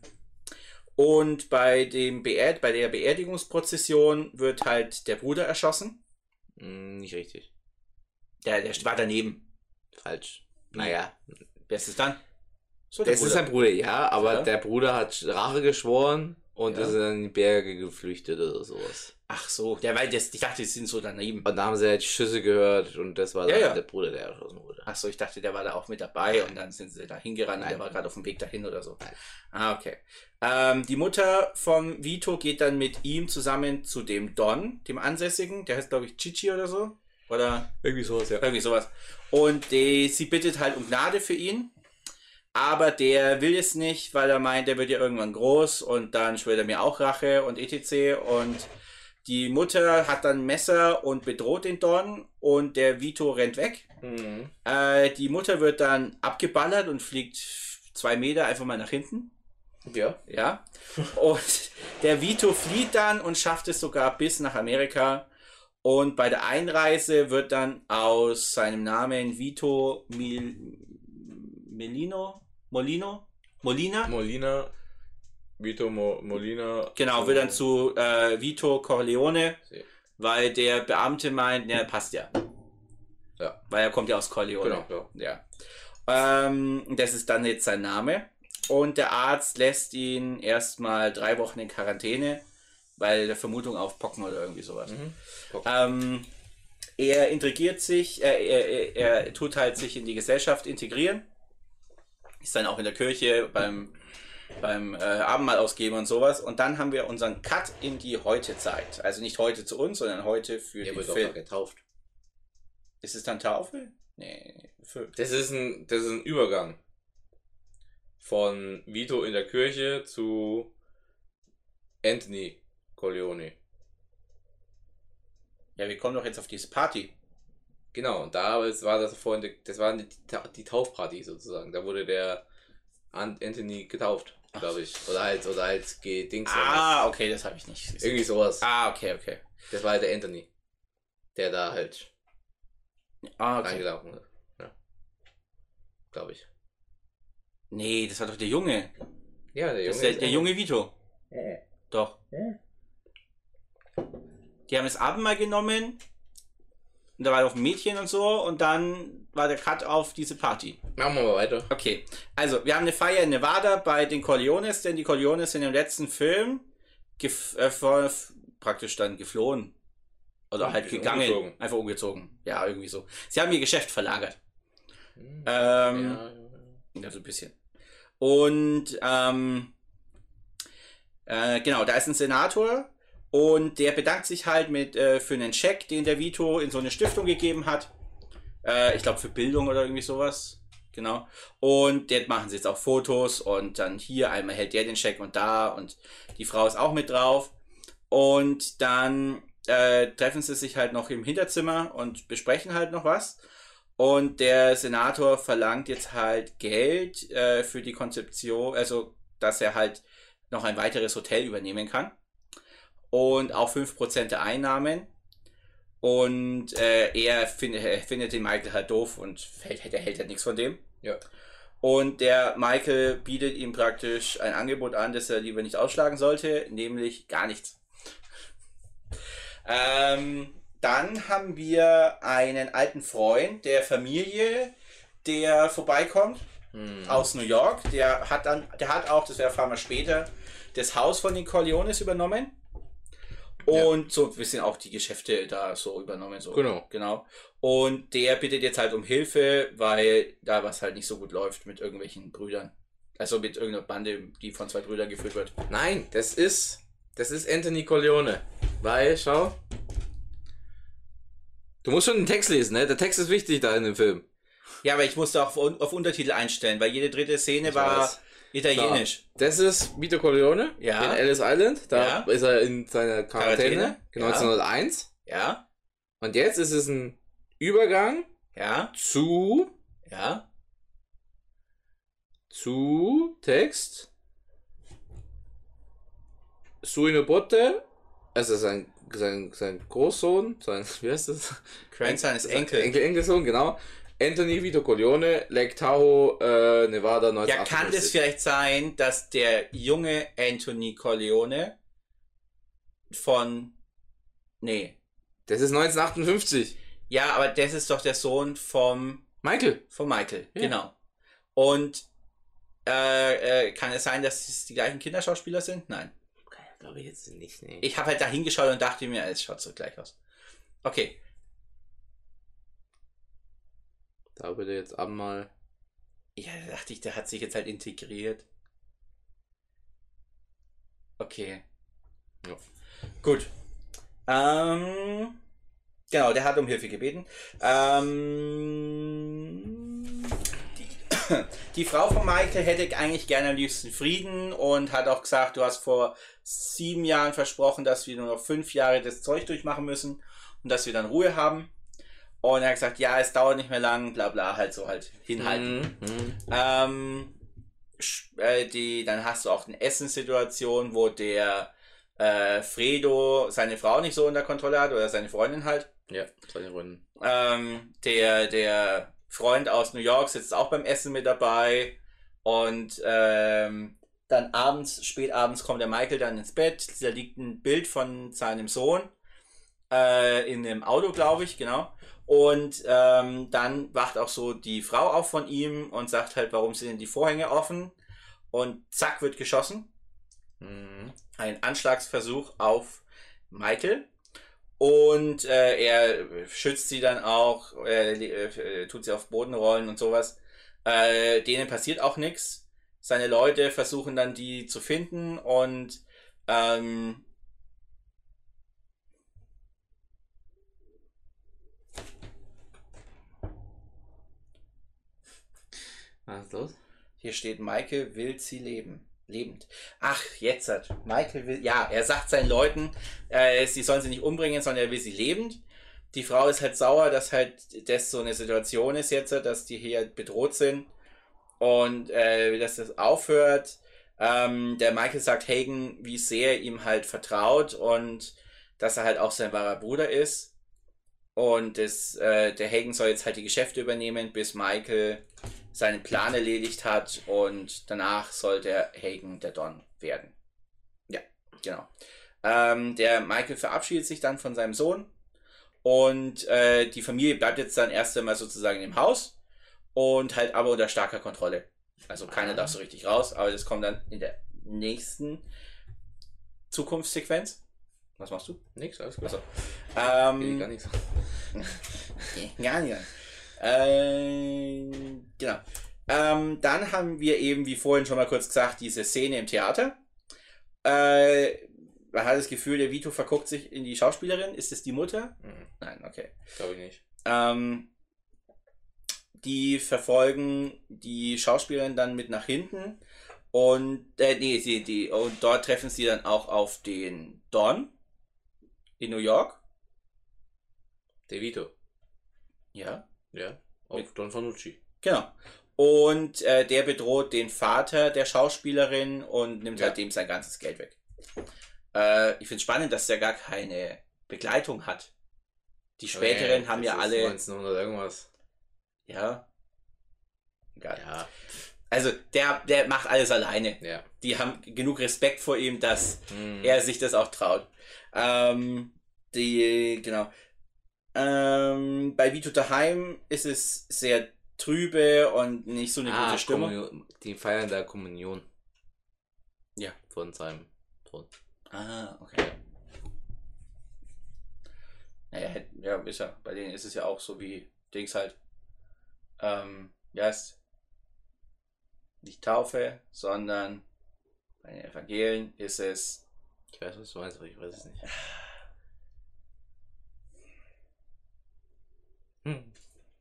Und bei dem Beerd, bei der Beerdigungsprozession wird halt der Bruder erschossen. Mm, Nicht richtig. Der, der war daneben. Falsch. Naja. Wer ist es dann? So, der Das ist Bruder. sein Bruder, ja, aber Ja. der Bruder hat Rache geschworen und Ja. ist dann in die Berge geflüchtet oder sowas. Ach so, der, weil das, ich dachte, die sind so daneben. Und da haben sie halt Schüsse gehört und das war Ja, dann ja. der Bruder, der erschossen wurde. Ach so, ich dachte, der war da auch mit dabei und dann sind sie da hingerannt und Nein. der war gerade auf dem Weg dahin oder so. Nein. Ah, okay. Ähm, die Mutter vom Vito geht dann mit ihm zusammen zu dem Don, dem Ansässigen, der heißt, glaube ich, Chichi oder so. Oder Irgendwie sowas, ja. irgendwie sowas. Und die, sie bittet halt um Gnade für ihn. Aber der will es nicht, weil er meint, der wird ja irgendwann groß und dann schwört er mir auch Rache und et cetera. Und die Mutter hat dann ein Messer und bedroht den Don und der Vito rennt weg. Mhm. Äh, die Mutter wird dann abgeballert und fliegt zwei Meter einfach mal nach hinten. Ja. Ja. Und der Vito flieht dann und schafft es sogar bis nach Amerika. Und bei der Einreise wird dann aus seinem Namen Vito Mil Melino? Molino? Molina? Molina, Vito Mo Molina. Genau, wird dann zu äh, Vito Corleone, Sí. weil der Beamte meint, ne, passt ja. Ja. Weil er kommt ja aus Corleone. Genau, ja. Ja. Ähm, das ist dann jetzt sein Name. Und der Arzt lässt ihn erstmal drei Wochen in Quarantäne, weil der Vermutung auf Pocken oder irgendwie sowas. Mhm. Ähm, er integriert sich, äh, er, er, er tut halt sich in die Gesellschaft integrieren. Ist dann auch in der Kirche beim, beim äh, Abendmahl ausgeben und sowas. Und dann haben wir unseren Cut in die Heute-Zeit. Also nicht heute zu uns, sondern heute für Der den wird Film. auch getauft. Ist es dann Taufe? Nee, für, Das ist ein, das ist ein Übergang von Vito in der Kirche zu Anthony Corleone. ja, wir kommen doch jetzt auf diese Party. Genau, und da war das vorhin, die- das war die, die Taufparty sozusagen. Da wurde der An- Anthony getauft, glaube ich. Oder halt, oder halt gedings. Ah, okay, das habe ich nicht gesehen. Irgendwie sowas. Ah, okay, okay. Das war halt der Anthony. Der da halt Ah, okay. reingelaufen ist. Ja. Glaube ich. Nee, das war doch der Junge. Ja, der Das ist Junge. der, der junge Vito. Ja. Doch. Die haben das Abendmahl genommen. Und da war noch ein Mädchen und so. Und dann war der Cut auf diese Party. Machen wir mal weiter. Okay. Also, wir haben eine Feier in Nevada bei den Corleones. Denn die Corleones sind im letzten Film gef äh, vor, praktisch dann geflohen. Oder Ja, halt die sind gegangen. umgezogen. Einfach umgezogen. Ja, irgendwie so. Sie haben ihr Geschäft verlagert. Hm. Ähm, Ja. Ja, so ein bisschen. Und ähm, äh, genau, da ist ein Senator und der bedankt sich halt mit äh, für einen Scheck, den der Vito in so eine Stiftung gegeben hat. Äh, ich glaube für Bildung oder irgendwie sowas. Genau. Und dort machen sie jetzt auch Fotos und dann hier einmal hält der den Scheck und da und die Frau ist auch mit drauf. Und dann äh, treffen sie sich halt noch im Hinterzimmer und besprechen halt noch was. Und der Senator verlangt jetzt halt Geld äh, für die Konzeption, also dass er halt noch ein weiteres Hotel übernehmen kann. Und auch fünf Prozent der Einnahmen. Und äh, er, find, er findet den Michael halt doof und hält, er hält halt nichts von dem. Ja. Und der Michael bietet ihm praktisch ein Angebot an, das er lieber nicht ausschlagen sollte, nämlich gar nichts. Ähm... Dann haben wir einen alten Freund der Familie, der vorbeikommt Hm. aus New York. Der hat dann, der hat auch, das erfahren wir später, das Haus von den Corleones übernommen. Und ja. so ein bisschen auch die Geschäfte da so übernommen. So. Genau. Genau. Und der bittet jetzt halt um Hilfe, weil da was halt nicht so gut läuft mit irgendwelchen Brüdern. Also mit irgendeiner Bande, die von zwei Brüdern geführt wird. Nein, das ist, das ist Anthony Corleone. Weil, schau. Du musst schon den Text lesen, ne? Der Text ist wichtig da in dem Film. Ja, aber ich musste auch auf, auf Untertitel einstellen, weil jede dritte Szene Ich war weiß. italienisch. Das ist Vito Corleone Ja. in Ellis Island. Da Ja. ist er in seiner Quarantäne. Quarantäne, ja. neunzehnhunderteins. Ja, Und jetzt ist es ein Übergang ja, zu, ja. zu Text. Suino Botte. Also sein, sein, sein Großsohn, sein, wie heißt das? Grandson ist Sein Enkel. Enkel, Enkelsohn, genau. Anthony Vito Corleone, Lake Tahoe, äh, Nevada, Ja, neunzehnhundertachtundfünfzig. kann das vielleicht sein, dass der junge Anthony Corleone von... Nee. Das ist neunzehnhundertachtundfünfzig. Ja, aber das ist doch der Sohn vom, Michael. vom Michael. Ja. Genau. Und äh, äh, kann es sein, dass es die gleichen Kinderschauspieler sind? Nein. Glaube ich jetzt nicht, nee. Ich habe halt da hingeschaut und dachte mir, es schaut so gleich aus. Okay. Da bitte jetzt einmal. Ja, da dachte ich, der hat sich jetzt halt integriert. Okay. Ja. Gut. Ähm, genau, der hat um Hilfe gebeten. Ähm, die, die Frau von Michael hätte eigentlich gerne am liebsten Frieden und hat auch gesagt, du hast vor sieben Jahren versprochen, dass wir nur noch fünf Jahre das Zeug durchmachen müssen und dass wir dann Ruhe haben. Und er hat gesagt, ja, es dauert nicht mehr lang, bla bla, halt so halt hinhalten. Mhm. Ähm, sch- äh, die, dann hast du auch eine Essenssituation, wo der äh, Fredo seine Frau nicht so unter Kontrolle hat oder seine Freundin halt. Ja, seine Runden. Ähm, der, der Freund aus New York sitzt auch beim Essen mit dabei und ähm, dann abends, spät abends kommt der Michael dann ins Bett, da liegt ein Bild von seinem Sohn äh, in dem Auto, glaube ich, genau. Und ähm, dann wacht auch so die Frau auf von ihm und sagt halt, warum sind denn die Vorhänge offen? Und zack, wird geschossen. Mhm. Ein Anschlagsversuch auf Michael. Und äh, er schützt sie dann auch, äh, äh, tut sie auf Boden rollen und sowas. Äh, denen passiert auch nichts. Seine Leute versuchen dann die zu finden und ähm, Was ist los? hier steht, Michael will sie leben. Lebend. Ach, jetzt hat Michael will, ja, er sagt seinen Leuten, äh, sie sollen sie nicht umbringen, sondern er will sie lebend. Die Frau ist halt sauer, dass halt das so eine Situation ist jetzt, dass die hier bedroht sind und äh, will, dass das aufhört. Ähm, der Michael sagt Hagen, wie sehr er ihm halt vertraut und dass er halt auch sein wahrer Bruder ist. Und das, äh, der Hagen soll jetzt halt die Geschäfte übernehmen, bis Michael seinen Plan erledigt hat und danach soll der Hagen der Don werden. Ja, genau. Ähm, der Michael verabschiedet sich dann von seinem Sohn und äh, die Familie bleibt jetzt dann erst einmal sozusagen im Haus und halt aber unter starker Kontrolle. Also keiner darf so richtig raus, aber das kommt dann in der nächsten Zukunftssequenz. Was machst du? Nix, alles gut. Also, Ähm, ähm, gar nichts. Gar nicht. Äh, genau. Ähm, dann haben wir eben, wie vorhin schon mal kurz gesagt, diese Szene im Theater. Äh, man hat das Gefühl, der Vito verguckt sich in die Schauspielerin. Ist es die Mutter? Mhm. Nein, okay. Glaube ich nicht. Ähm, die verfolgen die Schauspielerin dann mit nach hinten. Und, äh, nee, sie, die, und dort treffen sie dann auch auf den Don in New York. De Vito. Ja. Ja. Auf Don Fanucci. Genau. Und äh, der bedroht den Vater der Schauspielerin und nimmt Ja. halt dem sein ganzes Geld weg. Äh, ich finde es spannend, dass der gar keine Begleitung hat. Die späteren Okay, haben das ja ist alle. neunzehnhundert irgendwas. Ja. Egal. Ja. Also der, der macht alles alleine. Ja. Die haben genug Respekt vor ihm, dass Mhm. er sich das auch traut. Ähm, die, genau. Ähm, bei Vito daheim ist es sehr trübe und nicht so eine ah, gute Stimmung. Kommunion, die feiern da Kommunion. Ja. Von seinem Sohn. Ah, okay. Naja, hätt- ja, ist ja, bei denen ist es ja auch so wie Dings halt. Ähm, ja, ist nicht Taufe, sondern bei den Evangelien ist es. Ich weiß, was du meinst, aber ich weiß es nicht. Hm.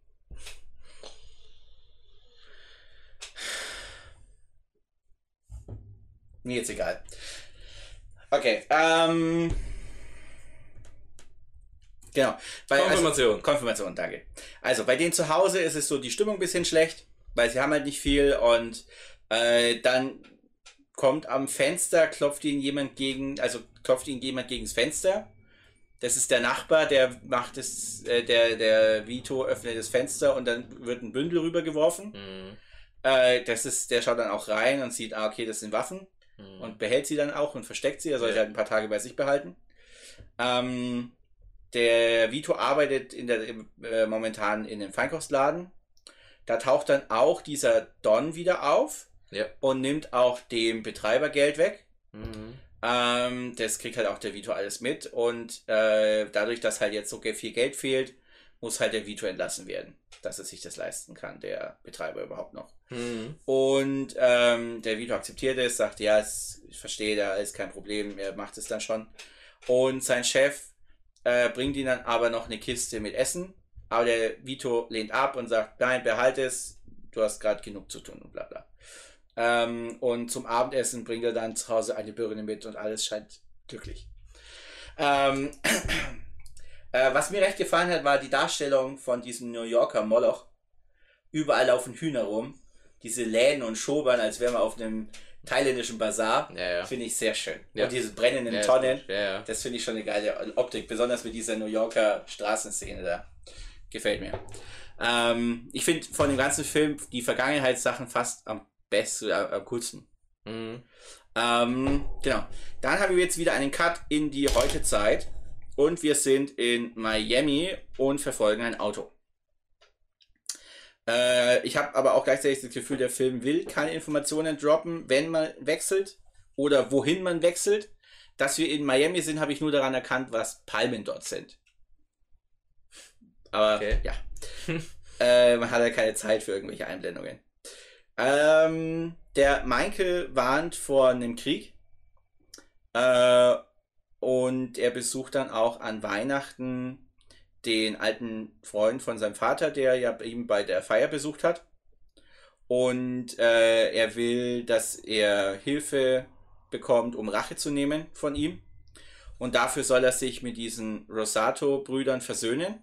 Mir jetzt egal. Okay, ähm. Genau. Bei, Konfirmation. Also, Konfirmation, danke. Also bei denen zu Hause ist es so die Stimmung ein bisschen schlecht, weil sie haben halt nicht viel und äh, dann kommt am Fenster, klopft ihnen jemand gegen, also klopft ihnen jemand gegen das Fenster. Das ist der Nachbar, der macht es, äh, der, der Vito öffnet das Fenster und dann wird ein Bündel rübergeworfen. Mhm. Äh, das ist, der schaut dann auch rein und sieht, ah, okay, das sind Waffen. Mhm. Und behält sie dann auch und versteckt sie. Er soll Ja. sie halt ein paar Tage bei sich behalten. Ähm, der Vito arbeitet in der, äh, momentan in dem Feinkostladen. Da taucht dann auch dieser Don wieder auf Ja. und nimmt auch dem Betreiber Geld weg. Mhm. Ähm, das kriegt halt auch der Vito alles mit. Und äh, dadurch, dass halt jetzt so viel Geld fehlt, muss halt der Vito entlassen werden, dass er sich das leisten kann, der Betreiber überhaupt noch. Mhm. Und ähm, der Vito akzeptiert es, sagt, ja, es, ich verstehe, da ist kein Problem, er macht es dann schon. Und sein Chef äh, bringt ihm dann aber noch eine Kiste mit Essen, aber der Vito lehnt ab und sagt, nein, behalte es, du hast gerade genug zu tun und bla bla. Ähm, und zum Abendessen bringt er dann zu Hause eine Birne mit und alles scheint glücklich. Ähm, äh, was mir recht gefallen hat, war die Darstellung von diesem New Yorker Moloch. Überall laufen Hühner rum. Diese Läden und Schobern, als wären wir auf einem thailändischen Bazar. Ja, ja. Finde ich sehr schön. Ja. Und diese brennenden Ja, Tonnen, Ja, ja. das finde ich schon eine geile Optik. Besonders mit dieser New Yorker Straßenszene da. Gefällt mir. Ähm, ich finde von dem ganzen Film die Vergangenheitssachen fast am besten, äh, am coolsten. Mhm. Ähm, genau. Dann haben wir jetzt wieder einen Cut in die Heutezeit. Und wir sind in Miami und verfolgen ein Auto. Äh, ich habe aber auch gleichzeitig das Gefühl, der Film will keine Informationen droppen, wenn man wechselt oder wohin man wechselt. Dass wir in Miami sind, habe ich nur daran erkannt, was Palmen dort sind. Aber Okay. ja. äh, man hat ja keine Zeit für irgendwelche Einblendungen. Ähm, der Michael warnt vor einem Krieg. Äh, und er besucht dann auch an Weihnachten den alten Freund von seinem Vater, der ja ihn bei der Feier besucht hat. Und äh, er will, dass er Hilfe bekommt, um Rache zu nehmen von ihm. Und dafür soll er sich mit diesen Rosato-Brüdern versöhnen.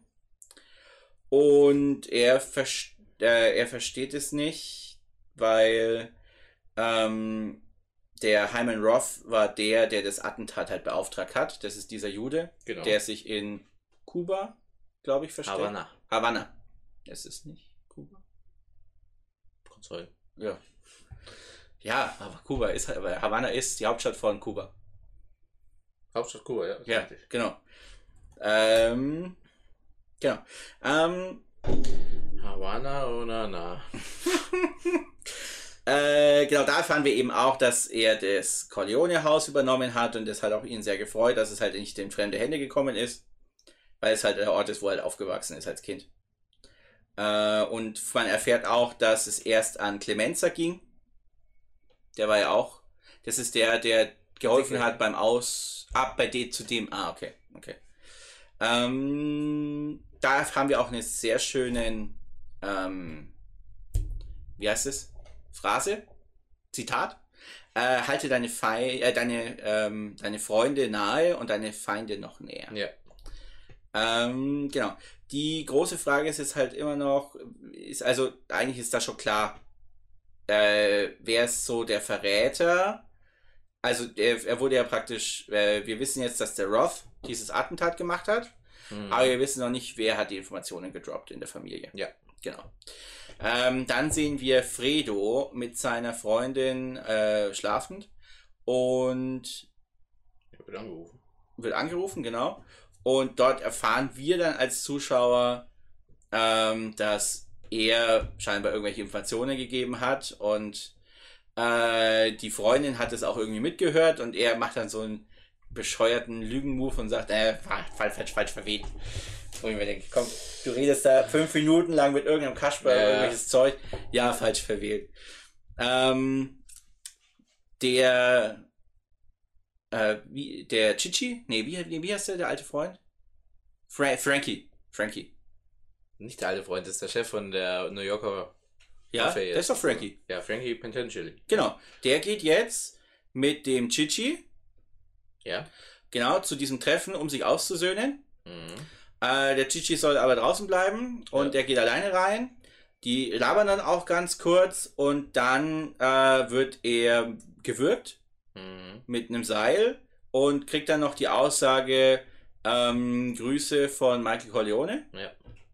Und er, vers- äh, er versteht es nicht, weil ähm, der Hyman Roth war der, der das Attentat halt beauftragt hat. Das ist dieser Jude, Genau. der sich in Kuba, glaube ich, versteckt. Havanna. Havanna. Ist es nicht Kuba? Kann sein. Ja. Ja, aber Kuba ist halt, aber Havanna ist die Hauptstadt von Kuba. Hauptstadt Kuba, ja. ist Ja, richtig. genau. Ähm, genau. Ähm, Havanna oder na. äh, genau, da erfahren wir eben auch, dass er das Corleone-Haus übernommen hat und das hat auch ihn sehr gefreut, dass es halt nicht in fremde Hände gekommen ist, weil es halt der Ort ist, wo er halt aufgewachsen ist als Kind. Äh, und man erfährt auch, dass es erst an Clemenza ging. Der war ja auch, das ist der, der geholfen hat beim Aus, ab bei dem zu dem, ah, okay, okay. Ähm, da haben wir auch eine sehr schönen, ähm, wie heißt es? Phrase? Zitat? Äh, halte deine, Fei äh, deine, ähm, deine Freunde nahe und deine Feinde noch näher. Ja. Ähm, genau. Die große Frage ist jetzt halt immer noch, ist also, eigentlich ist das schon klar, äh, wer ist so der Verräter? Also er, er wurde ja praktisch, äh, wir wissen jetzt, dass der Roth dieses Attentat gemacht hat, Mhm. aber wir wissen noch nicht, wer hat die Informationen gedroppt in der Familie. Ja. Genau. Ähm, dann sehen wir Fredo mit seiner Freundin äh, schlafend und Ja, wird angerufen. wird angerufen, genau. Und dort erfahren wir dann als Zuschauer, ähm, dass er scheinbar irgendwelche Informationen gegeben hat und äh, die Freundin hat es auch irgendwie mitgehört und er macht dann so einen bescheuerten Lügenmove und sagt, äh, falsch, falsch, falsch verweht. Wo ich mir denke, komm, du redest da fünf Minuten lang mit irgendeinem Kasper Ja. über irgendwelches Zeug. Ja, falsch verwählt. Ähm, der äh, wie, der Chichi? Nee, wie, wie heißt der, der alte Freund? Fra Frankie. Frankie. Nicht der alte Freund, das ist der Chef von der New Yorker Ja, Mafia der jetzt. ist doch Frankie. Ja, Frankie Potentially. Genau. Der geht jetzt mit dem Chichi, Ja. genau, zu diesem Treffen, um sich auszusöhnen. Mhm. Äh, der Chichi soll aber draußen bleiben und Ja. der geht alleine rein. Die labern dann auch ganz kurz und dann äh, wird er gewürgt Mhm. mit einem Seil und kriegt dann noch die Aussage, ähm, Grüße von Michael Corleone Ja.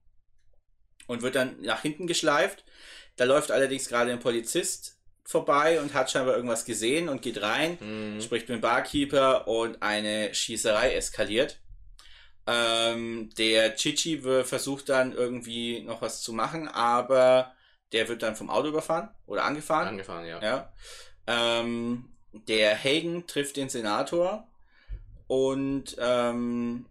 und wird dann nach hinten geschleift. Da läuft allerdings gerade ein Polizist vorbei und hat scheinbar irgendwas gesehen und geht rein, Mhm. spricht mit dem Barkeeper und eine Schießerei eskaliert. Ähm, der Chichi wir- versucht dann irgendwie noch was zu machen, aber der wird dann vom Auto überfahren oder angefahren. Angefahren, ja. Ja. Ähm, der Hagen trifft den Senator und ähm,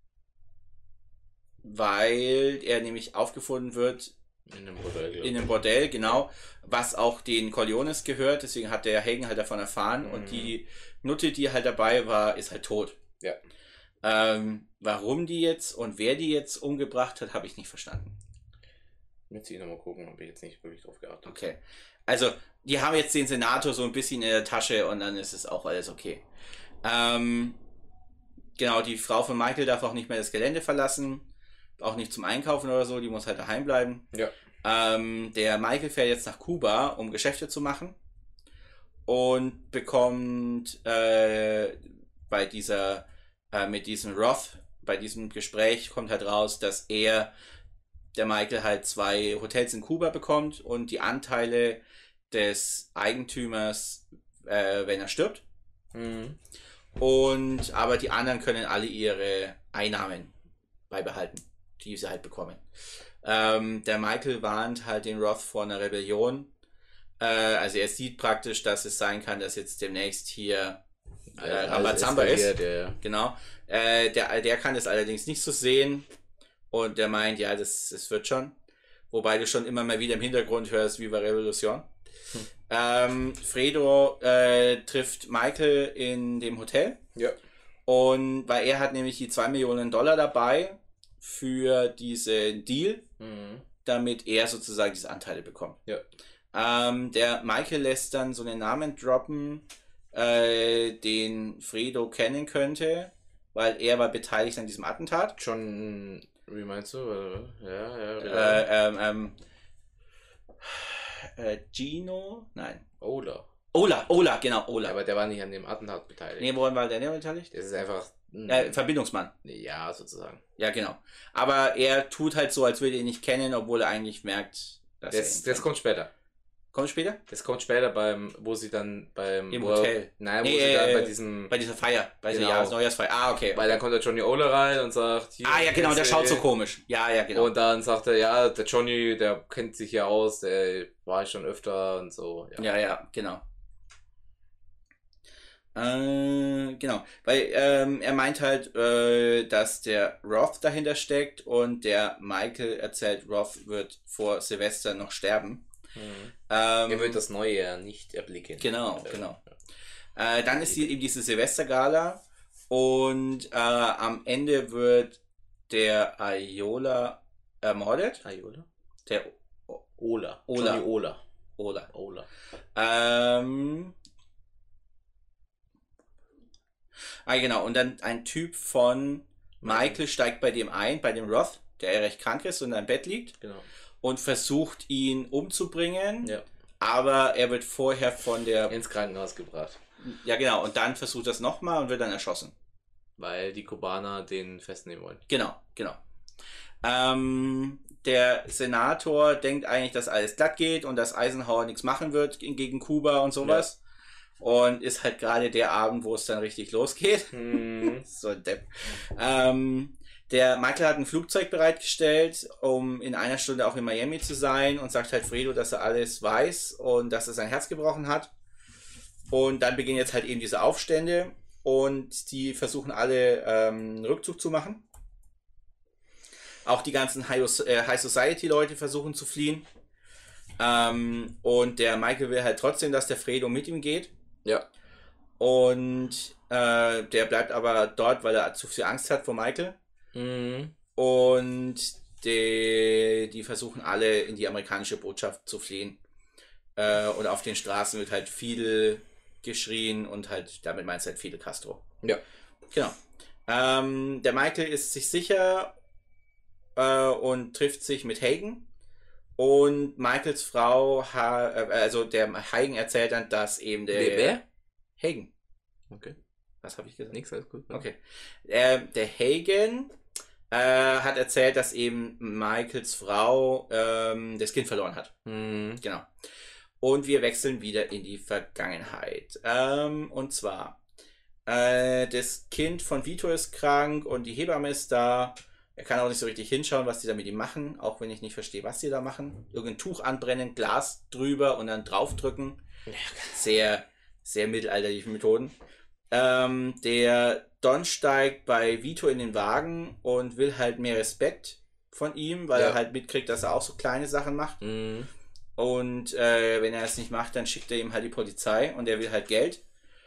weil er nämlich aufgefunden wird In einem Bordell, glaub in ich. einem Bordell, genau, was auch den Corleones gehört, deswegen hat der Hagen halt davon erfahren Mhm. und die Nutte, die halt dabei war, ist halt tot. Ja. Ähm, warum die jetzt und wer die jetzt umgebracht hat, habe ich nicht verstanden. Müsste ich nochmal gucken, habe ich jetzt nicht wirklich drauf geachtet. Okay. Also, die haben jetzt den Senator so ein bisschen in der Tasche und dann ist es auch alles okay. Ähm, genau, die Frau von Michael darf auch nicht mehr das Gelände verlassen, auch nicht zum Einkaufen oder so, die muss halt daheim bleiben. Ja. Ähm, der Michael fährt jetzt nach Kuba, um Geschäfte zu machen und bekommt äh, bei dieser, äh, mit diesem Roth, bei diesem Gespräch kommt halt raus, dass er, der Michael halt zwei Hotels in Kuba bekommt und die Anteile des Eigentümers, äh, wenn er stirbt. Mhm. Und aber die anderen können alle ihre Einnahmen beibehalten, die sie halt bekommen. Ähm, der Michael warnt halt den Roth vor einer Rebellion. Äh, also er sieht praktisch, dass es sein kann, dass jetzt demnächst hier äh, Also Rambazamba ist. eskaliert, Der, Genau. Äh, der, der kann das allerdings nicht so sehen. Und der meint, ja, das, das wird schon. Wobei du schon immer mal wieder im Hintergrund hörst, Viva Revolution. Hm. Ähm, Fredo äh, trifft Michael in dem Hotel. ja. Und weil er hat nämlich die zwei Millionen Dollar dabei für diesen Deal, Mhm. damit er sozusagen diese Anteile bekommt. Ja. Ähm, der Michael lässt dann so einen Namen droppen, äh, den Fredo kennen könnte, weil er war beteiligt an diesem Attentat. John, wie meinst du? Ja, ja. ja. Äh, ähm, ähm, äh, Gino? Nein. Ola. Ola, Ola, genau, Ola. Aber der war nicht an dem Attentat beteiligt. Nee, woran war der nicht beteiligt? Das ist einfach Äh, Verbindungsmann. Ja, sozusagen. Ja, genau. Aber er tut halt so, als würde er ihn nicht kennen, obwohl er eigentlich merkt, dass Das, er ihn das kennt. kommt später. Kommt später? Das kommt später beim, wo sie dann beim... Im wo er- Hotel. Nein, wo Nee, sie dann äh, bei diesem... Bei dieser Feier, bei dieser Genau. Jahresneujahrsfeier. Ah, okay. Weil dann kommt der Johnny Ola rein und sagt... Hier, Ah, ja, genau, der kennst schaut du- so komisch. Ja, ja, genau. Und dann sagt er, ja, der Johnny, der kennt sich ja aus, der war schon öfter und so. Ja. Ja, ja, genau. Äh, genau, weil ähm, er meint halt, äh, dass der Roth dahinter steckt und der Michael erzählt, Roth wird vor Silvester noch sterben. Mhm. Ähm, Er wird das neue Jahr nicht erblicken. Genau, genau. Äh, dann ist hier eben diese Silvestergala und äh, am Ende wird der Ayola ermordet. Ayola? Der Ola. Ola. Johnny Ola. Ola. Ola. Ähm. Ah, genau. Und dann ein Typ von Michael steigt bei dem ein, bei dem Roth, der ja recht krank ist und in einem Bett liegt Genau. und versucht ihn umzubringen. Ja. Aber er wird vorher von der. Ins Krankenhaus gebracht. Ja, genau. Und dann versucht er es nochmal und wird dann erschossen. Weil die Kubaner den festnehmen wollen. Genau, genau. Ähm, der Senator denkt eigentlich, dass alles glatt geht und dass Eisenhower nichts machen wird gegen Kuba und sowas. Und ist halt gerade der Abend, wo es dann richtig losgeht. Mhm. So ein Depp. Ähm, der Michael hat ein Flugzeug bereitgestellt, um in einer Stunde auch in Miami zu sein und sagt halt Fredo, dass er alles weiß und dass er sein Herz gebrochen hat. Und dann beginnen jetzt halt eben diese Aufstände und die versuchen alle ähm, einen Rückzug zu machen. Auch die ganzen High, äh, High Society Leute versuchen zu fliehen. Ähm, und der Michael will halt trotzdem, dass der Fredo mit ihm geht. Ja. Und äh, der bleibt aber dort, weil er zu viel Angst hat vor Michael. Mhm. Und die, die versuchen alle in die amerikanische Botschaft zu fliehen. Äh, und auf den Straßen wird halt viel geschrien und halt, damit meinst du halt Fidel Castro. Ja. Genau. Ähm, der Michael ist sich sicher äh, und trifft sich mit Hagen. Und Michaels Frau, ha also der Hagen erzählt dann, dass eben der... Wer? Wer? Hagen. Okay. Was habe ich gesagt? Nix, alles gut. Okay. Äh, der Hagen äh, hat erzählt, dass eben Michaels Frau ähm, das Kind verloren hat. Mhm. Genau. Und wir wechseln wieder in die Vergangenheit. Ähm, und zwar, äh, das Kind von Vito ist krank und die Hebamme ist da. Er kann auch nicht so richtig hinschauen, was die da mit ihm machen, auch wenn ich nicht verstehe, was die da machen. Irgendein Tuch anbrennen, Glas drüber und dann draufdrücken. Sehr, sehr mittelalterliche Methoden. Ähm, der Don steigt bei Vito in den Wagen und will halt mehr Respekt von ihm, weil Ja. er halt mitkriegt, dass er auch so kleine Sachen macht. Mhm. Und äh, wenn er es nicht macht, dann schickt er ihm halt die Polizei und er will halt Geld.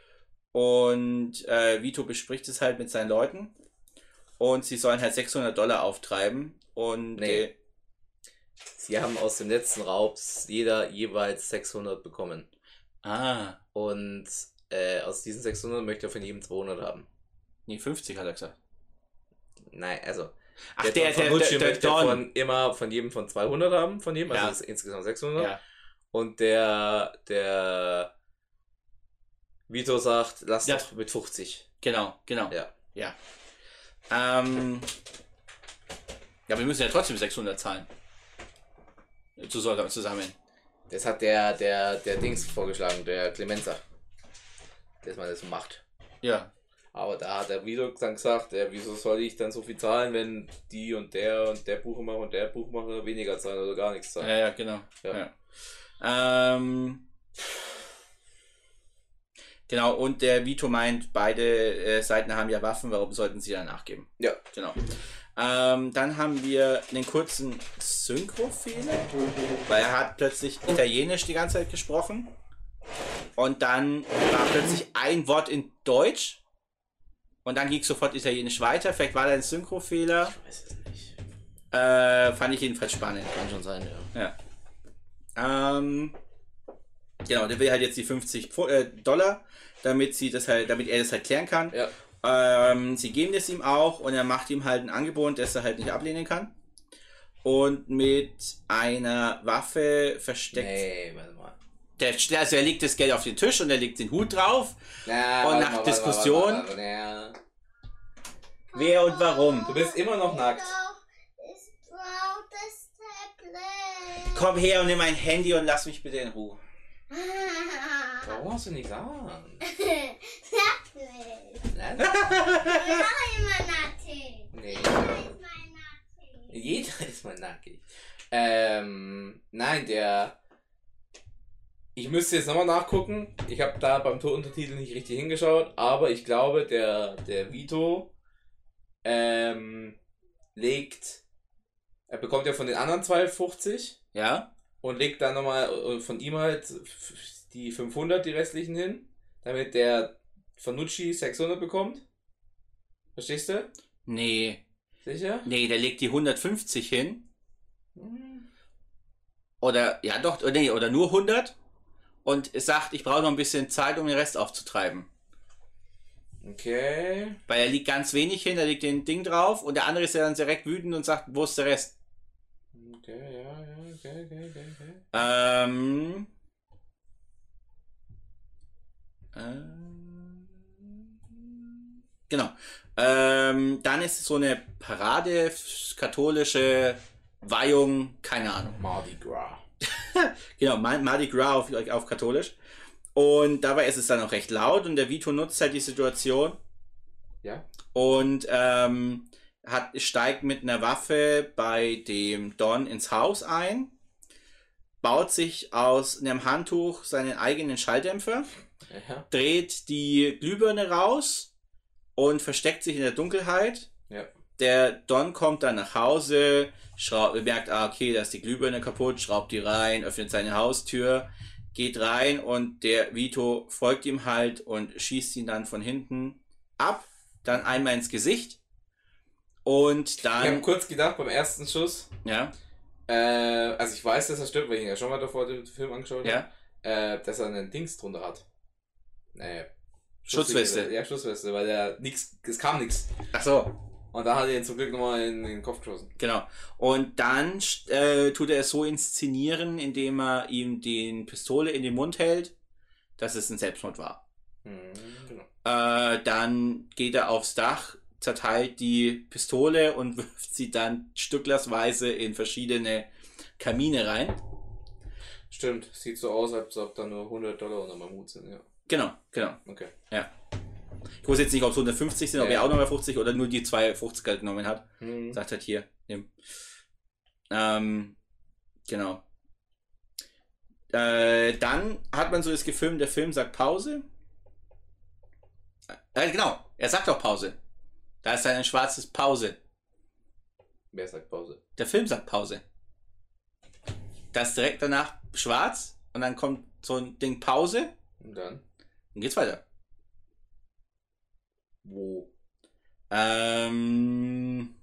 Und äh, Vito bespricht es halt mit seinen Leuten. Und sie sollen halt sechshundert Dollar auftreiben. Und Nee. äh, Sie haben aus dem letzten Raub jeder jeweils sechshundert bekommen. ah, Und äh, aus diesen sechshundert möchte er von jedem zweihundert haben. nee, fünfzig hat er gesagt. Nein, also. Ach, der, der, der, Fanucci der, der möchte Don. von immer von jedem von zweihundert haben, von jedem, also Ja. das ist insgesamt sechshundert. Ja, Und der, der Vito sagt, lass Ja. doch mit fünfzig. genau, genau. Ja. Ja. Ähm, ja, wir müssen ja trotzdem sechshundert zahlen. Zu- Zusammen. Das hat der, der, der Dings vorgeschlagen, der Clemenza. Dass man das so macht. Ja. Aber da hat der Vito dann gesagt, ja, wieso soll ich dann so viel zahlen, wenn die und der und der Buchmacher und der Buchmacher weniger zahlen oder gar nichts zahlen. Ja, ja, genau. Ja. Ja. Ähm, genau, und der Vito meint, beide äh, Seiten haben ja Waffen, warum sollten sie dann nachgeben? Ja. Genau. Ähm, dann haben wir einen kurzen Synchro-Fehler, weil er hat plötzlich Italienisch die ganze Zeit gesprochen und dann war plötzlich ein Wort in Deutsch und dann ging sofort Italienisch weiter. Vielleicht war da ein Synchro-Fehler. Ich weiß es nicht. Äh, fand ich jedenfalls spannend. Kann schon sein, ja. Ja. Ähm, genau, der will halt jetzt die fünfzig Pfu- äh, Dollar, damit sie das halt, damit er das halt klären kann. Ja. Ähm, sie geben das ihm auch und er macht ihm halt ein Angebot, das er halt nicht ablehnen kann. Und mit einer Waffe versteckt. Nee, warte mal. Der, also er legt das Geld auf den Tisch und er legt den Hut drauf. Na, Und warte nach mal, warte Diskussion- Mal, warte mal, warte mal. Wer und warum? Du bist immer noch nackt. Ich brauche das Tablet. Komm her und nimm mein Handy und lass mich bitte in Ruhe. Warum hast du nichts an? Tablet. Nein? Ich immer nackig. Nee. Ich mal nackig. Jeder ist mal nackig. Ähm, nein, der... Ich müsste jetzt nochmal nachgucken. Ich habe da beim Untertitel nicht richtig hingeschaut, aber ich glaube, der, der Vito ähm, legt... Er bekommt ja von den anderen zweihundertfünfzig Ja? und legt dann nochmal von ihm halt die fünfhundert, die restlichen hin, damit der Fanucci sechshundert bekommt. Verstehst du? Nee. Sicher? Nee, der legt die hundertfünfzig hin. Hm. Oder, ja doch, oder, nee, oder nur hundert. Und es sagt, ich brauche noch ein bisschen Zeit, um den Rest aufzutreiben. Okay. Weil er liegt ganz wenig hin, er legt den Ding drauf und der andere ist ja dann direkt wütend und sagt, wo ist der Rest? Okay, ja, ja, okay, okay, okay, okay. Ähm. ähm genau. Ähm, dann ist es so eine Parade, katholische Weihung, keine Ahnung. Mardi Gras. Genau, Mardi Gras auf, auf katholisch. Und dabei ist es dann auch recht laut und der Vito nutzt halt die Situation. Ja. Und ähm, hat, steigt mit einer Waffe bei dem Don ins Haus ein, baut sich aus einem Handtuch seinen eigenen Schalldämpfer, Ja. dreht die Glühbirne raus und versteckt sich in der Dunkelheit. Ja. Der Don kommt dann nach Hause, schraubt, merkt, ah, okay, da ist die Glühbirne kaputt, schraubt die rein, öffnet seine Haustür, geht rein und der Vito folgt ihm halt und schießt ihn dann von hinten ab, dann einmal ins Gesicht und Ich habe dann, kurz gedacht beim ersten Schuss, ja, äh, also ich weiß, dass er stirbt, weil ich ihn ja schon mal davor den Film angeschaut ja, habe, äh, dass er einen Dings drunter hat. Äh, Schutzweste. Ja, Schutzweste, weil er nix, es kam nichts. Ach so, Und da hat er ihn zum Glück nochmal in, in den Kopf geschossen. genau. Und dann äh, tut er es so inszenieren, indem er ihm die Pistole in den Mund hält, dass es ein Selbstmord war. Mhm, genau. Äh, dann geht er aufs Dach, zerteilt die Pistole und wirft sie dann stücklersweise in verschiedene Kamine rein. Stimmt, sieht so aus, als ob da nur hundert Dollar unter meinem Hut sind, ja. Genau, genau. Okay. Ich wusste jetzt nicht, ob es hundertfünfzig sind, ob Ja. er auch nochmal fünfzig oder nur die zwei fünfziger genommen hat. Mhm. Sagt halt hier, nimm. Ähm, genau. Äh, dann hat man so das Gefühl, der Film sagt Pause. Äh, genau, er sagt auch Pause. Da ist ein schwarzes Pause. Wer sagt Pause? Der Film sagt Pause. Da ist direkt danach schwarz und dann kommt so ein Ding Pause Und dann? und geht's weiter. Wo? Ähm.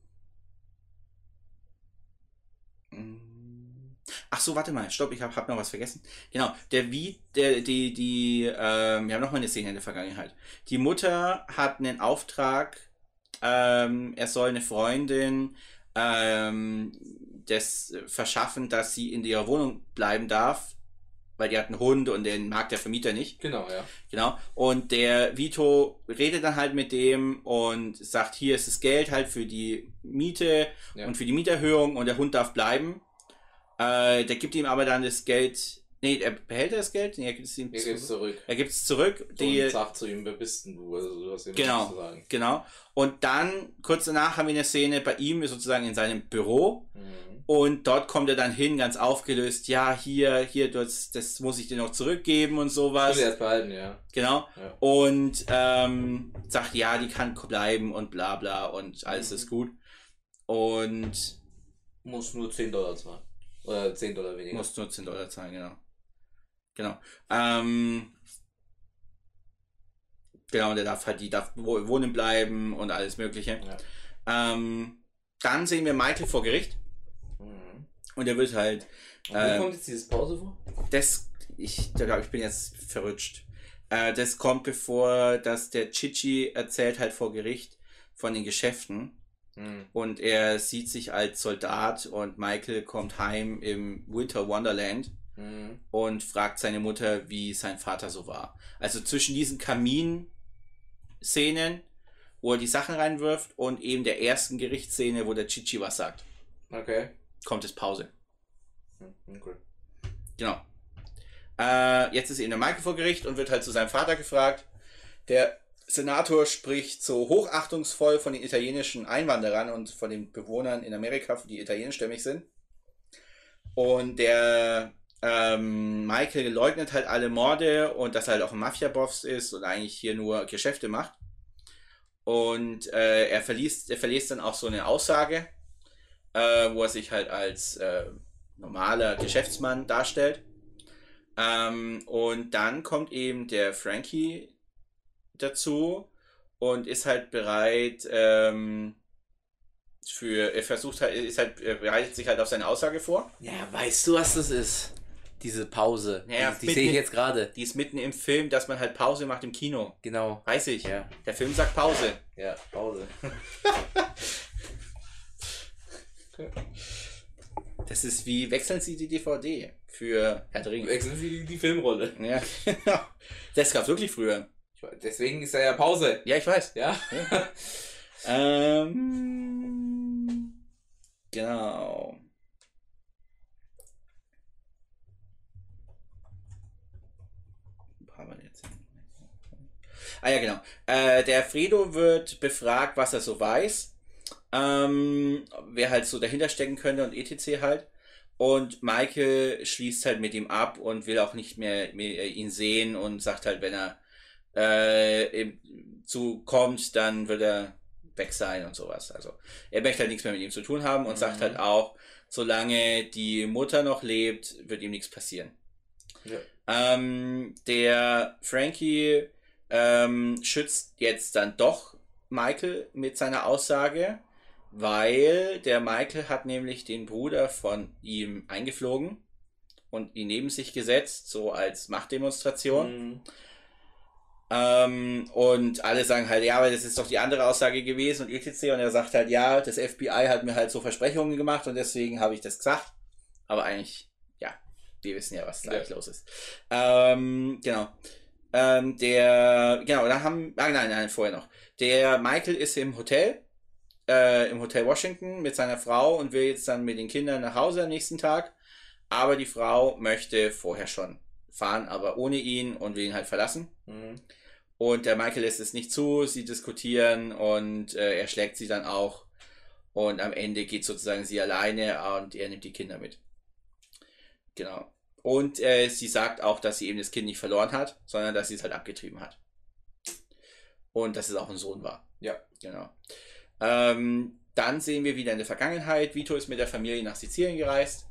Ach so, warte mal, stopp, ich habe hab noch was vergessen. Genau, der wie der die die ähm, wir haben noch mal eine Szene in der Vergangenheit. Die Mutter hat einen Auftrag, ähm, er soll eine Freundin ähm, das verschaffen, dass sie in ihrer Wohnung bleiben darf, weil die hat einen Hund und den mag der Vermieter nicht. Genau, ja. Genau. Und der Vito redet dann halt mit dem und sagt, hier ist das Geld halt für die Miete Ja. und für die Mieterhöhung und der Hund darf bleiben. Äh, der gibt ihm aber dann das Geld. Nee, er behält er das Geld? Nee, er gibt es ihm Er geht zurück. zurück. Er gibt es zurück. Und Die, sagt zu ihm, wer bist denn du? Also, du hast ihm Genau. nichts zu sagen. genau. Und dann, kurz danach, haben wir eine Szene bei ihm sozusagen in seinem Büro. Mhm. Und dort kommt er dann hin, ganz aufgelöst. Ja, hier, hier, das, das muss ich dir noch zurückgeben und sowas. Will er erst behalten, ja. Genau. Ja. Und ähm, sagt, ja, die kann bleiben und bla bla und alles Mhm. ist gut. Und Muss nur zehn Dollar zahlen. Oder zehn Dollar weniger. muss nur zehn Dollar zahlen, genau. Genau. Ähm, genau, und der darf halt, die darf wo- wohnen bleiben und alles Mögliche. Ja. Ähm, dann sehen wir Michael vor Gericht Mhm. und er wird halt, Und Äh, wo kommt jetzt dieses Pause vor? das, ich glaube, ich bin jetzt verrutscht. Äh, das kommt bevor, dass der Chichi erzählt halt vor Gericht von den Geschäften. Mhm. Und er sieht sich als Soldat und Michael kommt heim im Winter Wonderland Mhm. und fragt seine Mutter, wie sein Vater so war. Also zwischen diesen Kamin-Szenen wo er die Sachen reinwirft und eben der ersten Gerichtsszene, wo der Chichi was sagt. Okay. Kommt es Pause. Okay. Genau. Äh, jetzt ist eben der Michael vor Gericht und wird halt zu seinem Vater gefragt. Der Senator spricht so hochachtungsvoll von den italienischen Einwanderern und von den Bewohnern in Amerika, die italienischstämmig sind. Und der ähm, Michael leugnet halt alle Morde und dass er halt auch ein Mafia-Boss ist und eigentlich hier nur Geschäfte macht. Und äh, er verliest, er verliest dann auch so eine Aussage, äh, wo er sich halt als äh, normaler Geschäftsmann darstellt. Ähm, und dann kommt eben der Frankie dazu und ist halt bereit ähm, für, er versucht halt, ist halt, er bereitet sich halt auf seine Aussage vor. Ja, weißt du, was das ist? Diese Pause. Ja, die die mitten sehe ich in- jetzt gerade. Die ist mitten im Film, dass man halt Pause macht im Kino. Genau. Weiß ich. Ja. Der Film sagt Pause. Ja, Pause. Das ist wie, wechseln Sie die D V D für Herr der Ringe. Wechseln Sie die, die Filmrolle. Ja, genau. Das gab's wirklich früher. Ich weiß, deswegen ist er ja Pause. Ja, ich weiß. Ja? Ähm, genau. Wo haben wir denn jetzt? Ah ja, genau. Äh, der Fredo wird befragt, was er so weiß. Ähm, wer halt so dahinter stecken könnte und et cetera halt. Und Michael schließt halt mit ihm ab und will auch nicht mehr, mehr ihn sehen und sagt halt, wenn er äh, im- zu kommt, dann wird er weg sein und sowas. Also er möchte halt nichts mehr mit ihm zu tun haben und Mhm. sagt halt auch, solange die Mutter noch lebt, wird ihm nichts passieren. Ja. Ähm, der Frankie ähm, schützt jetzt dann doch Michael mit seiner Aussage, weil der Michael hat nämlich den Bruder von ihm eingeflogen und ihn neben sich gesetzt, so als Machtdemonstration. Mhm. Ähm, und alle sagen halt, ja, aber das ist doch die andere Aussage gewesen und et cetera. Und er sagt halt, ja, das F B I hat mir halt so Versprechungen gemacht und deswegen habe ich das gesagt. Aber eigentlich, ja, wir wissen ja, was da Ja. eigentlich los ist. Ähm, genau. Ähm, der, genau, da haben, ah, nein, nein, vorher noch. Der Michael ist im Hotel, äh, im Hotel Washington mit seiner Frau und will jetzt dann mit den Kindern nach Hause am nächsten Tag. Aber die Frau möchte vorher schon fahren, aber ohne ihn und will ihn halt verlassen. Mhm. Und der Michael lässt es nicht zu, sie diskutieren und äh, er schlägt sie dann auch. Und am Ende geht sozusagen sie alleine und er nimmt die Kinder mit. Genau. Und äh, sie sagt auch, dass sie eben das Kind nicht verloren hat, sondern dass sie es halt abgetrieben hat. Und dass es auch ein Sohn war. Ja. Genau. Ähm, dann sehen wir wieder in der Vergangenheit, Vito ist mit der Familie nach Sizilien gereist.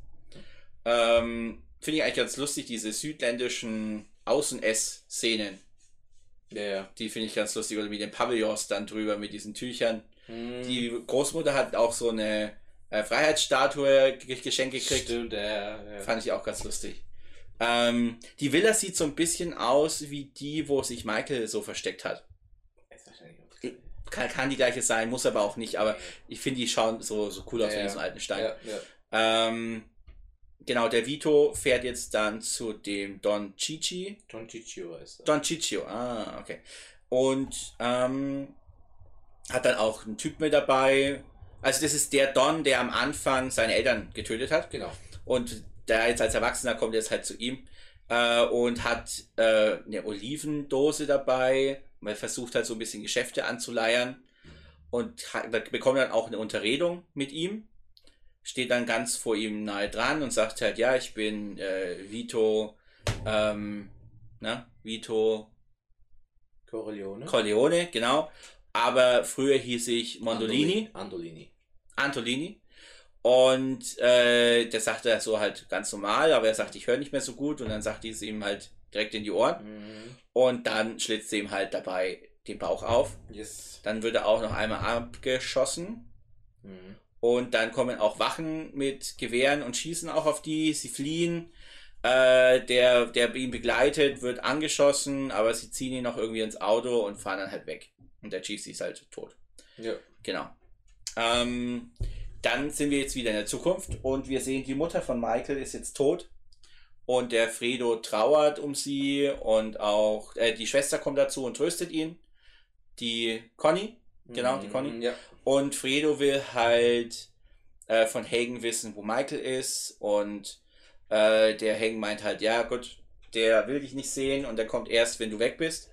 Ähm, Finde ich eigentlich ganz lustig, diese südländischen Außen-Ess-Szenen. Ja, ja. Die finde ich ganz lustig. Oder wie den Pavillons dann drüber mit diesen Tüchern. Mhm. Die Großmutter hat auch so eine äh, Freiheitsstatue ge- geschenkt gekriegt. Stimmt, ja, ja. Fand ich auch ganz lustig. Ähm, die Villa sieht so ein bisschen aus wie die, wo sich Michael so versteckt hat. Ist wahrscheinlich auch das Kann, kann die gleiche sein, muss aber auch nicht. Aber ich finde, die schauen so, so cool aus Ja, mit ja. diesem alten Stein. Ja, ja. Ähm, genau, der Vito fährt jetzt dann zu dem Don Cicci. Don Ciccio ist das. Don Ciccio, ah, okay. Und ähm, hat dann auch einen Typ mit dabei. Also das ist der Don, der am Anfang seine Eltern getötet hat. Genau. Und der jetzt als Erwachsener kommt jetzt halt zu ihm äh, und hat äh, eine Olivendose dabei. Man versucht halt so ein bisschen Geschäfte anzuleiern und hat, bekommt dann auch eine Unterredung mit ihm. Steht dann ganz vor ihm nahe dran und sagt halt, ja, ich bin äh, Vito, ähm, na, Vito Corleone. Corleone, genau. Aber früher hieß ich Mondolini, Andolini. Antolini. Und äh, der sagte das so halt ganz normal, aber er sagt, ich höre nicht mehr so gut. Und dann sagt die es ihm halt direkt in die Ohren. Mhm. Und dann schlitzt sie ihm halt dabei den Bauch auf. Yes. Dann wird er auch noch einmal abgeschossen. Mhm. Und dann kommen auch Wachen mit Gewehren und schießen auch auf die. Sie fliehen. Äh, der, der ihn begleitet, wird angeschossen, aber sie ziehen ihn noch irgendwie ins Auto und fahren dann halt weg. Und der Chief ist halt tot. Ja. Genau. Ähm, dann sind wir jetzt wieder in der Zukunft und wir sehen, die Mutter von Michael ist jetzt tot. Und der Fredo trauert um sie und auch äh, die Schwester kommt dazu und tröstet ihn. Die Conny. Genau, die Conny. Ja. Und Fredo will halt äh, von Hagen wissen, wo Michael ist. Und äh, der Hagen meint halt, ja gut, der will dich nicht sehen und der kommt erst, wenn du weg bist.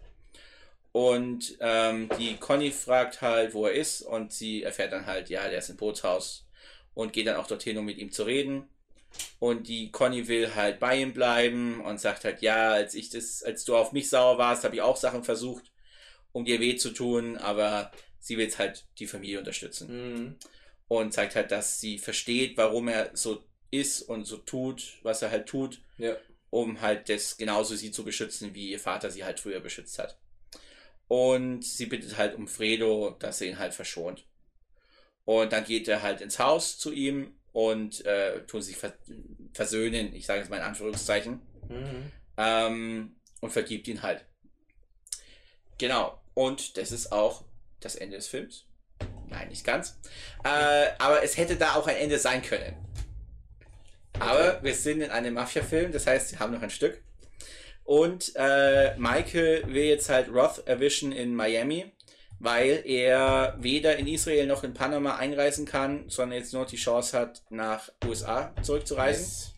Und ähm, die Conny fragt halt, wo er ist. Und sie erfährt dann halt, ja, der ist im Bootshaus. Und geht dann auch dorthin, um mit ihm zu reden. Und die Conny will halt bei ihm bleiben und sagt halt, ja, als ich das, als du auf mich sauer warst, habe ich auch Sachen versucht, um dir weh zu tun, aber sie will jetzt halt die Familie unterstützen. Mhm. Und zeigt halt, dass sie versteht, warum er so ist und so tut, was er halt tut, Ja. um halt das genauso sie zu beschützen, wie ihr Vater sie halt früher beschützt hat. Und sie bittet halt um Fredo, dass er ihn halt verschont. Und dann geht er halt ins Haus zu ihm und äh, tun sich vers versöhnen, ich sage jetzt mal in Anführungszeichen, Mhm. ähm, und vergibt ihn halt. Genau, und das ist auch das Ende des Films. Nein, nicht ganz. Äh, aber es hätte da auch ein Ende sein können. Aber wir sind in einem Mafia-Film, das heißt, wir haben noch ein Stück. Und äh, Michael will jetzt halt Roth erwischen in Miami, weil er weder in Israel noch in Panama einreisen kann, sondern jetzt nur die Chance hat, nach U S A zurückzureisen. Yes.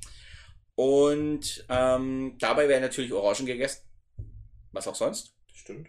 Und ähm, dabei werden natürlich Orangen gegessen. Was auch sonst. Stimmt.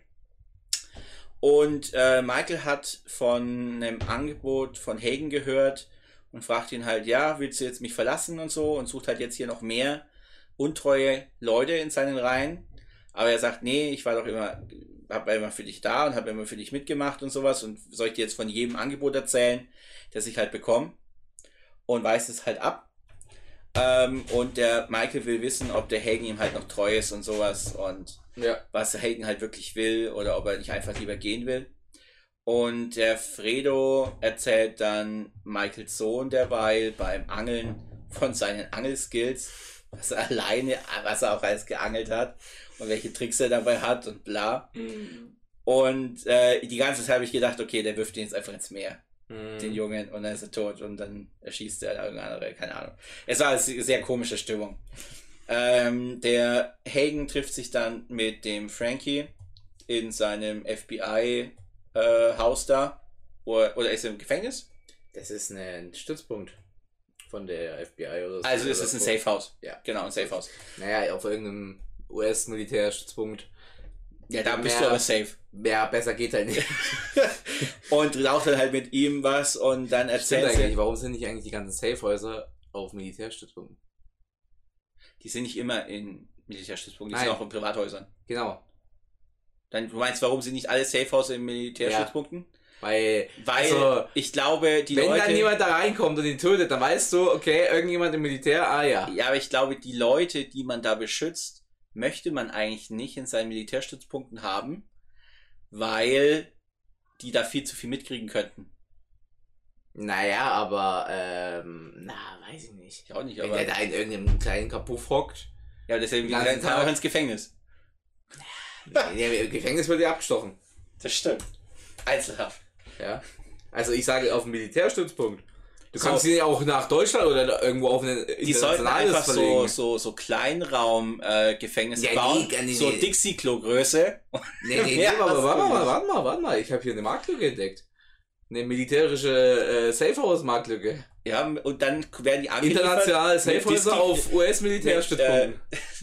Und äh, Michael hat von einem Angebot von Hagen gehört und fragt ihn halt, ja, willst du jetzt mich verlassen und so, und sucht halt jetzt hier noch mehr untreue Leute in seinen Reihen. Aber er sagt, nee, ich war doch immer, hab immer für dich da und habe immer für dich mitgemacht und sowas, und soll ich dir jetzt von jedem Angebot erzählen, das ich halt bekomme, und weist es halt ab. Ähm, und der Michael will wissen, ob der Hagen ihm halt noch treu ist und sowas, und Ja. was der Hagen halt wirklich will oder ob er nicht einfach lieber gehen will. Und der Fredo erzählt dann Michaels Sohn derweil beim Angeln von seinen Angelskills, was er alleine, was er auch alles geangelt hat und welche Tricks er dabei hat und bla. Mhm. Und äh, die ganze Zeit habe ich gedacht, okay, der wirft ihn jetzt einfach ins Meer, Mhm. den Jungen, und dann ist er tot und dann erschießt er irgendeine andere, keine Ahnung. Es war eine sehr komische Stimmung. Ähm, der Hagen trifft sich dann mit dem Frankie in seinem F B I-Haus da, wo er, oder ist er im Gefängnis? Das ist ein Stützpunkt von der F B I oder so. Also es ist ein Safehouse. Ja. Genau, ein Safehouse. Naja, auf irgendeinem U S-Militärstützpunkt. Ja, da bist Mehr- du aber safe. Ja, besser geht halt nicht. Und raucht dann halt mit ihm was und dann Stimmt erzählt eigentlich. sie, Warum sind nicht eigentlich die ganzen Safehäuser auf Militärstützpunkten? die sind nicht immer in Militärstützpunkten, die Nein. sind auch in Privathäusern. Genau. Dann, du meinst, warum sind nicht alle Safehouses in Militärstützpunkten? Weil, Weil also, ich glaube, die wenn Leute... dann jemand da reinkommt und ihn tötet, dann weißt du, okay, irgendjemand im Militär, ah ja. Ja, aber ich glaube, die Leute, die man da beschützt, möchte man eigentlich nicht in seinen Militärstützpunkten haben, weil die da viel zu viel mitkriegen könnten. Naja, aber, ähm, na, weiß ich nicht. Ich auch nicht, Wenn aber... der da in irgendeinem kleinen Kapuff hockt, Ja, deswegen Den ganzen kann er auch Tag. ins Gefängnis. nee, im Gefängnis wird er abgestochen. Das stimmt. Einzelhaft. Ja. Also ich sage auf dem Militärstützpunkt. Du So. kannst ihn ja auch nach Deutschland oder irgendwo auf ein Die sollten internationales einfach so, verlegen. so, so Kleinraum-Gefängnisse Ja, bauen. nee, nee, so nee. Dixie-Klo-Größe. Nee, nee, nee, Ja, aber hast warte du mal, nicht. warte mal, warte mal. Ich habe hier eine Marktlücke entdeckt. Eine militärische äh, Safehouse-Marktlücke. Ja, und dann werden die angeliefert. Internationale mit Safehäuser Diszi- auf U S-Militärstützpunkten.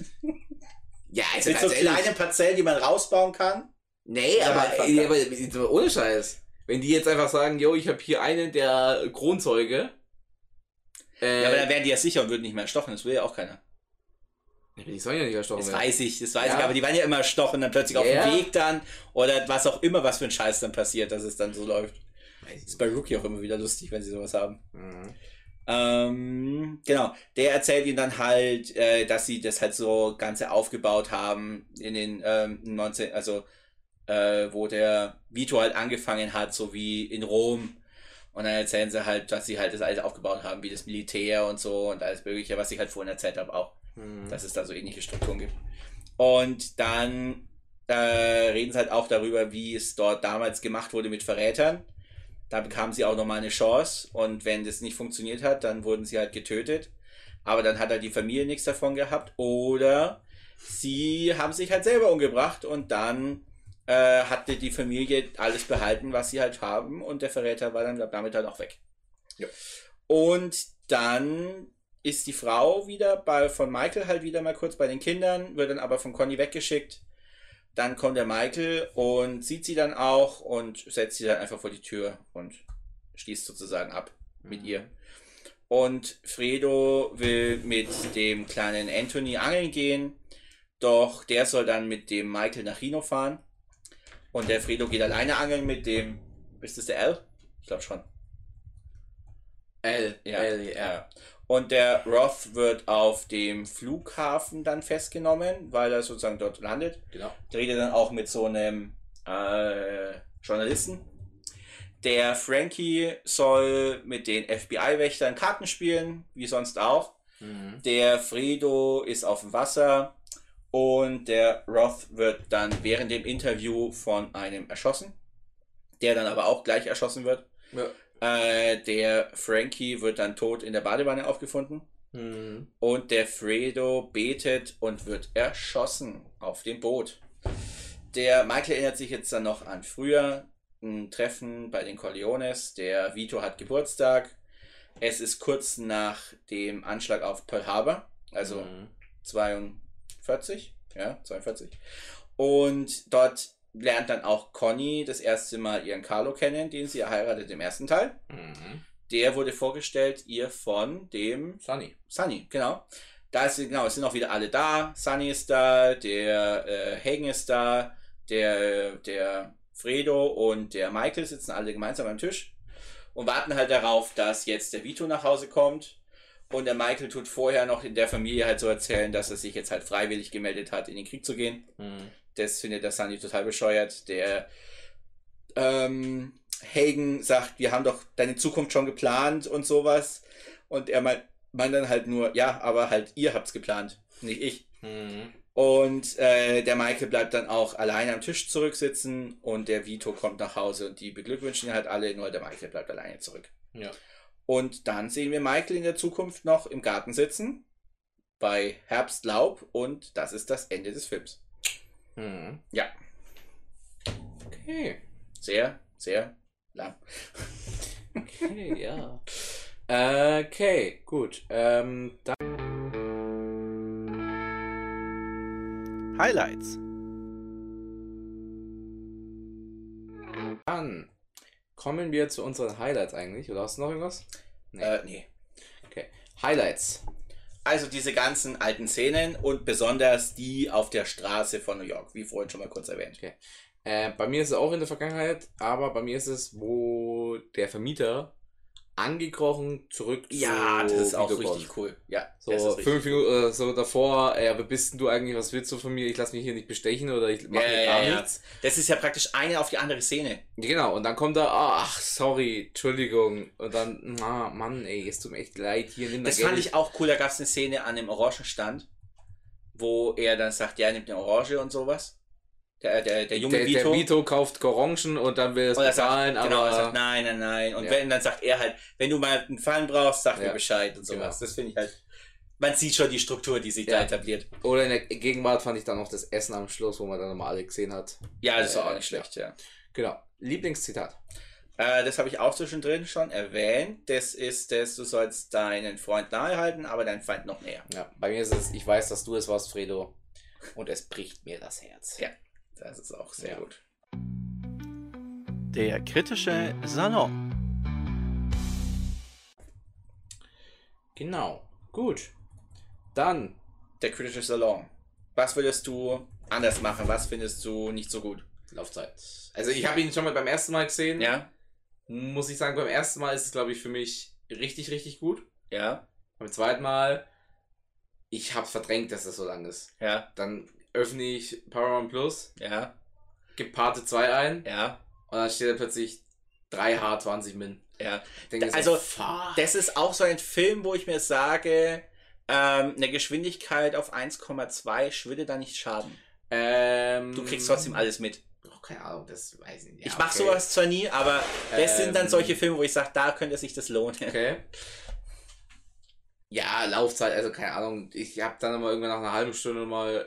Ja, also Mit so ganz ehrlich. kleinen Parzellen, die man rausbauen kann. Nee, Ja, aber, einfach ey, aber, aber ohne Scheiß. Wenn die jetzt einfach sagen, yo, ich habe hier einen der Kronzeuge. Äh, Ja, aber dann werden die ja sicher und würden nicht mehr erstochen. Das will ja auch keiner. die sollen ja nicht erstochen Das werden. weiß ich, das weiß Ja. ich. Aber die werden ja immer erstochen, dann plötzlich auf Ja. dem Weg dann. Oder was auch immer, was für ein Scheiß dann passiert, dass es dann so läuft. Weiß ich Das ist bei Rookie auch immer wieder lustig, wenn sie sowas haben. Mhm. Ähm, genau, der erzählt ihnen dann halt, äh, dass sie das halt so Ganze aufgebaut haben in den ähm, neunzehn, also äh, wo der Vito halt angefangen hat, so wie in Rom. Und dann erzählen sie halt, dass sie halt das alles aufgebaut haben, wie das Militär und so und alles mögliche, was ich halt vorhin erzählt habe auch, Mhm. dass es da so ähnliche Strukturen gibt. Und dann äh, reden sie halt auch darüber, wie es dort damals gemacht wurde mit Verrätern. Da bekamen sie auch nochmal eine Chance und wenn das nicht funktioniert hat, dann wurden sie halt getötet. Aber dann hat halt die Familie nichts davon gehabt oder sie haben sich halt selber umgebracht und dann äh, hatte die Familie alles behalten, was sie halt haben, und der Verräter war dann damit halt auch weg. Ja. Und dann ist die Frau wieder bei, von Michael halt wieder mal kurz bei den Kindern, wird dann aber von Conny weggeschickt. Dann kommt der Michael und sieht sie dann auch und setzt sie dann einfach vor die Tür und schließt sozusagen ab mit ihr. Und Fredo will mit dem kleinen Anthony angeln gehen, doch der soll dann mit dem Michael nach Reno fahren. Und der Fredo geht alleine angeln mit dem, ist das der L? Ich glaube schon. L, Ja, L, ja. ja. Und der Roth wird auf dem Flughafen dann festgenommen, weil er sozusagen dort landet. Genau. Der redet dann auch mit so einem äh, Journalisten. Der Frankie soll mit den F B I-Wächtern Karten spielen, wie sonst auch. Mhm. Der Fredo ist auf dem Wasser und der Roth wird dann während dem Interview von einem erschossen, der dann aber auch gleich erschossen wird. Ja. Äh, der Frankie wird dann tot in der Badewanne aufgefunden. Mhm. Und der Fredo betet und wird erschossen auf dem Boot. Der Michael erinnert sich jetzt dann noch an früher ein Treffen bei den Corleones. Der Vito hat Geburtstag. Es ist kurz nach dem Anschlag auf Pearl Harbor, also Mhm. zweiundvierzig. Ja, zweiundvierzig. Und dort lernt dann auch Conny das erste Mal ihren Carlo kennen, den sie heiratet im ersten Teil. Mhm. Der wurde vorgestellt ihr von dem Sunny. Sunny, genau. Da ist, genau, es sind auch wieder alle da. Sunny ist da, der äh, Hagen ist da, der, der Fredo und der Michael sitzen alle gemeinsam am Tisch und warten halt darauf, dass jetzt der Vito nach Hause kommt. Und der Michael tut vorher noch in der Familie halt so erzählen, dass er sich jetzt halt freiwillig gemeldet hat, in den Krieg zu gehen. Mhm. Das findet der Sunny total bescheuert. Der ähm, Hagen sagt, wir haben doch deine Zukunft schon geplant und sowas. Und er meint, meint dann halt nur, ja, aber halt ihr habt's geplant, nicht ich. Mhm. Und äh, der Michael bleibt dann auch alleine am Tisch zurücksitzen und der Vito kommt nach Hause und die beglückwünschen ihn halt alle, nur der Michael bleibt alleine zurück. Ja. Und dann sehen wir Michael in der Zukunft noch im Garten sitzen, bei Herbstlaub, und das ist das Ende des Films. Mhm. Ja, Okay. sehr, sehr lang. Okay, ja. Okay, gut. Ähm, dann Highlights. Dann kommen wir zu unseren Highlights eigentlich. Oder hast du noch irgendwas? Nee. Äh, nee. Okay. Highlights. Also diese ganzen alten Szenen und besonders die auf der Straße von New York, wie vorhin schon mal kurz erwähnt. Okay. Äh, bei mir ist es auch in der Vergangenheit, aber bei mir ist es, wo der Vermieter angekrochen zurück Ja, zu das ist auch Vito kommt. richtig cool. Ja, So das ist richtig fünf Minuten äh, so davor, äh, wer bist denn du eigentlich, was willst du von mir? Ich lasse mich hier nicht bestechen oder ich mache Ja, hier ja, gar ja. nichts. Das ist ja praktisch eine auf die andere Szene. Genau, und dann kommt er, ach, sorry, Entschuldigung. Und dann, na, Mann, ey, es tut mir echt leid, hier, nimm Das dein fand Geld. ich auch cool. Da gab es eine Szene an dem Orangenstand, wo er dann sagt, ja, er nimmt eine Orange und sowas. Der, der, der junge Der, Vito. der Vito kauft Orangen und dann will er es Und er bezahlen, sagt, genau, er sagt, aber... nein, nein, nein. Und Ja. wenn, dann sagt er halt, wenn du mal einen Fallen brauchst, sag Ja. mir Bescheid und sowas. Genau. Das finde ich halt, man sieht schon die Struktur, die sich Ja. da etabliert. Oder in der Gegenwart fand ich dann noch das Essen am Schluss, wo man dann nochmal alle gesehen hat. Ja, das war auch Äh, nicht schlecht, ja. Genau. Lieblingszitat. Äh, das habe ich auch zwischendrin schon erwähnt. Das ist das, du sollst deinen Freund nahe halten, aber deinen Feind noch näher. Ja, bei mir ist es, ich weiß, dass du es warst, Fredo. Und es bricht mir das Herz. Ja. Das ist auch sehr Ja. gut. Der kritische Salon. Genau. Gut. Dann, Der kritische Salon. Was würdest du anders machen? Was findest du nicht so gut? Laufzeit. Also ich habe ihn schon mal beim ersten Mal gesehen. Ja? Muss ich sagen, beim ersten Mal ist es, glaube ich, für mich richtig, richtig gut. Ja? Beim zweiten Mal, ich habe verdrängt, dass das so lang ist. Ja? Dann öffne ich Paramount Plus, Ja? gebe Parte zwei ein Ja? und dann steht da plötzlich drei H zwanzig Min. Ja? Ich denke mir Also, so, fuck. Das ist auch so ein Film, wo ich mir sage, ähm, eine Geschwindigkeit auf eins Komma zwei würde da nicht schaden. ähm, Du kriegst trotzdem alles mit. Oh, keine Ahnung, das weiß ich nicht. ich Ja, mache okay. sowas zwar nie, aber das sind dann Ähm, solche Filme, wo ich sage, da könnte sich das lohnen. Okay. Ja, Laufzeit, also keine Ahnung. Ich habe dann mal irgendwann nach einer halben Stunde mal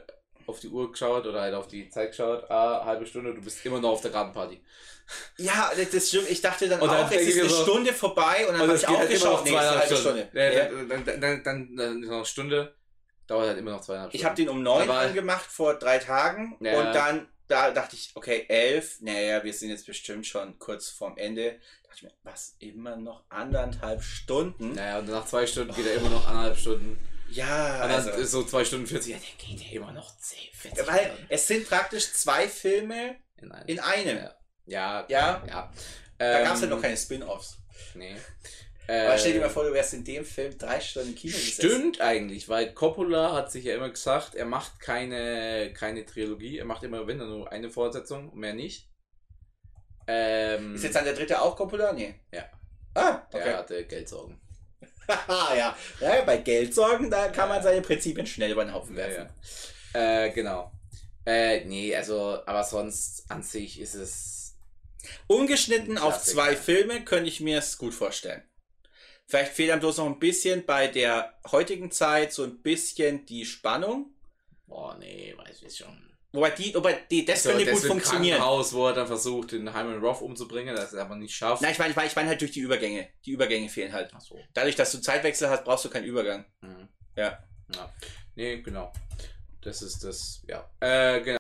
auf die Uhr geschaut oder halt auf die Zeit geschaut, ah, halbe Stunde, du bist immer noch auf der Gartenparty. Ja, das stimmt. Ich dachte dann Und dann auch, jetzt denke ist ich eine so- Stunde vorbei und dann Und habe es ich geht auch halt immer geschaut, noch nee, es ist eine zweieinhalb halbe Stunden. Stunde. Ja, Ja. dann, dann, dann, dann, dann, dann noch eine Stunde, dauert halt immer noch zweieinhalb Stunden. Ich habe den um neun Aber- angemacht vor drei Tagen Ja. und dann da dachte ich, okay, elf, naja, wir sind jetzt bestimmt schon kurz vorm Ende. Da dachte ich mir, was, immer noch anderthalb Stunden? Naja, und nach zwei Stunden geht er immer noch anderthalb Stunden. Ja, Und dann also, ist so zwei Stunden vierzig, ja, der geht ja immer noch zehn, vierzig weil Minuten. es sind praktisch zwei Filme in einem. in einem. Ja. Ja, Ja. ja. Da Ähm, gab es ja noch keine Spin-Offs. Nee. Aber Äh, stell dir mal vor, du wärst in dem Film drei Stunden im Kino gesessen. Stimmt eigentlich, weil Coppola hat sich ja immer gesagt, er macht keine, keine Trilogie, er macht immer, wenn dann nur eine Fortsetzung und mehr nicht. Ähm, Ist jetzt dann der dritte auch Coppola? Nee. Ja. Ah, Der okay. hatte Geldsorgen. Haha, ja. ja. Bei Geldsorgen, da kann man seine Prinzipien schnell über den Haufen Ja, werfen. ja. Äh, genau. Äh, nee, also, aber sonst an sich ist es. Ungeschnitten auf Klassiker. zwei Filme könnte ich mir es gut vorstellen. Vielleicht fehlt einem bloß noch ein bisschen bei der heutigen Zeit so ein bisschen die Spannung. Boah, nee, weiß ich schon. Wobei die, wobei die das So, könnte das gut im funktionieren. Krankenhaus, wo er dann versucht, den Hyman Roth umzubringen, das er aber nicht schafft. Nein, ich meine, ich meine, ich meine halt durch die Übergänge. Die Übergänge fehlen halt. Ach so. Dadurch, dass du Zeitwechsel hast, brauchst du keinen Übergang. Mhm. Ja. Ja. Nee, genau. Das ist das, ja. Äh, genau.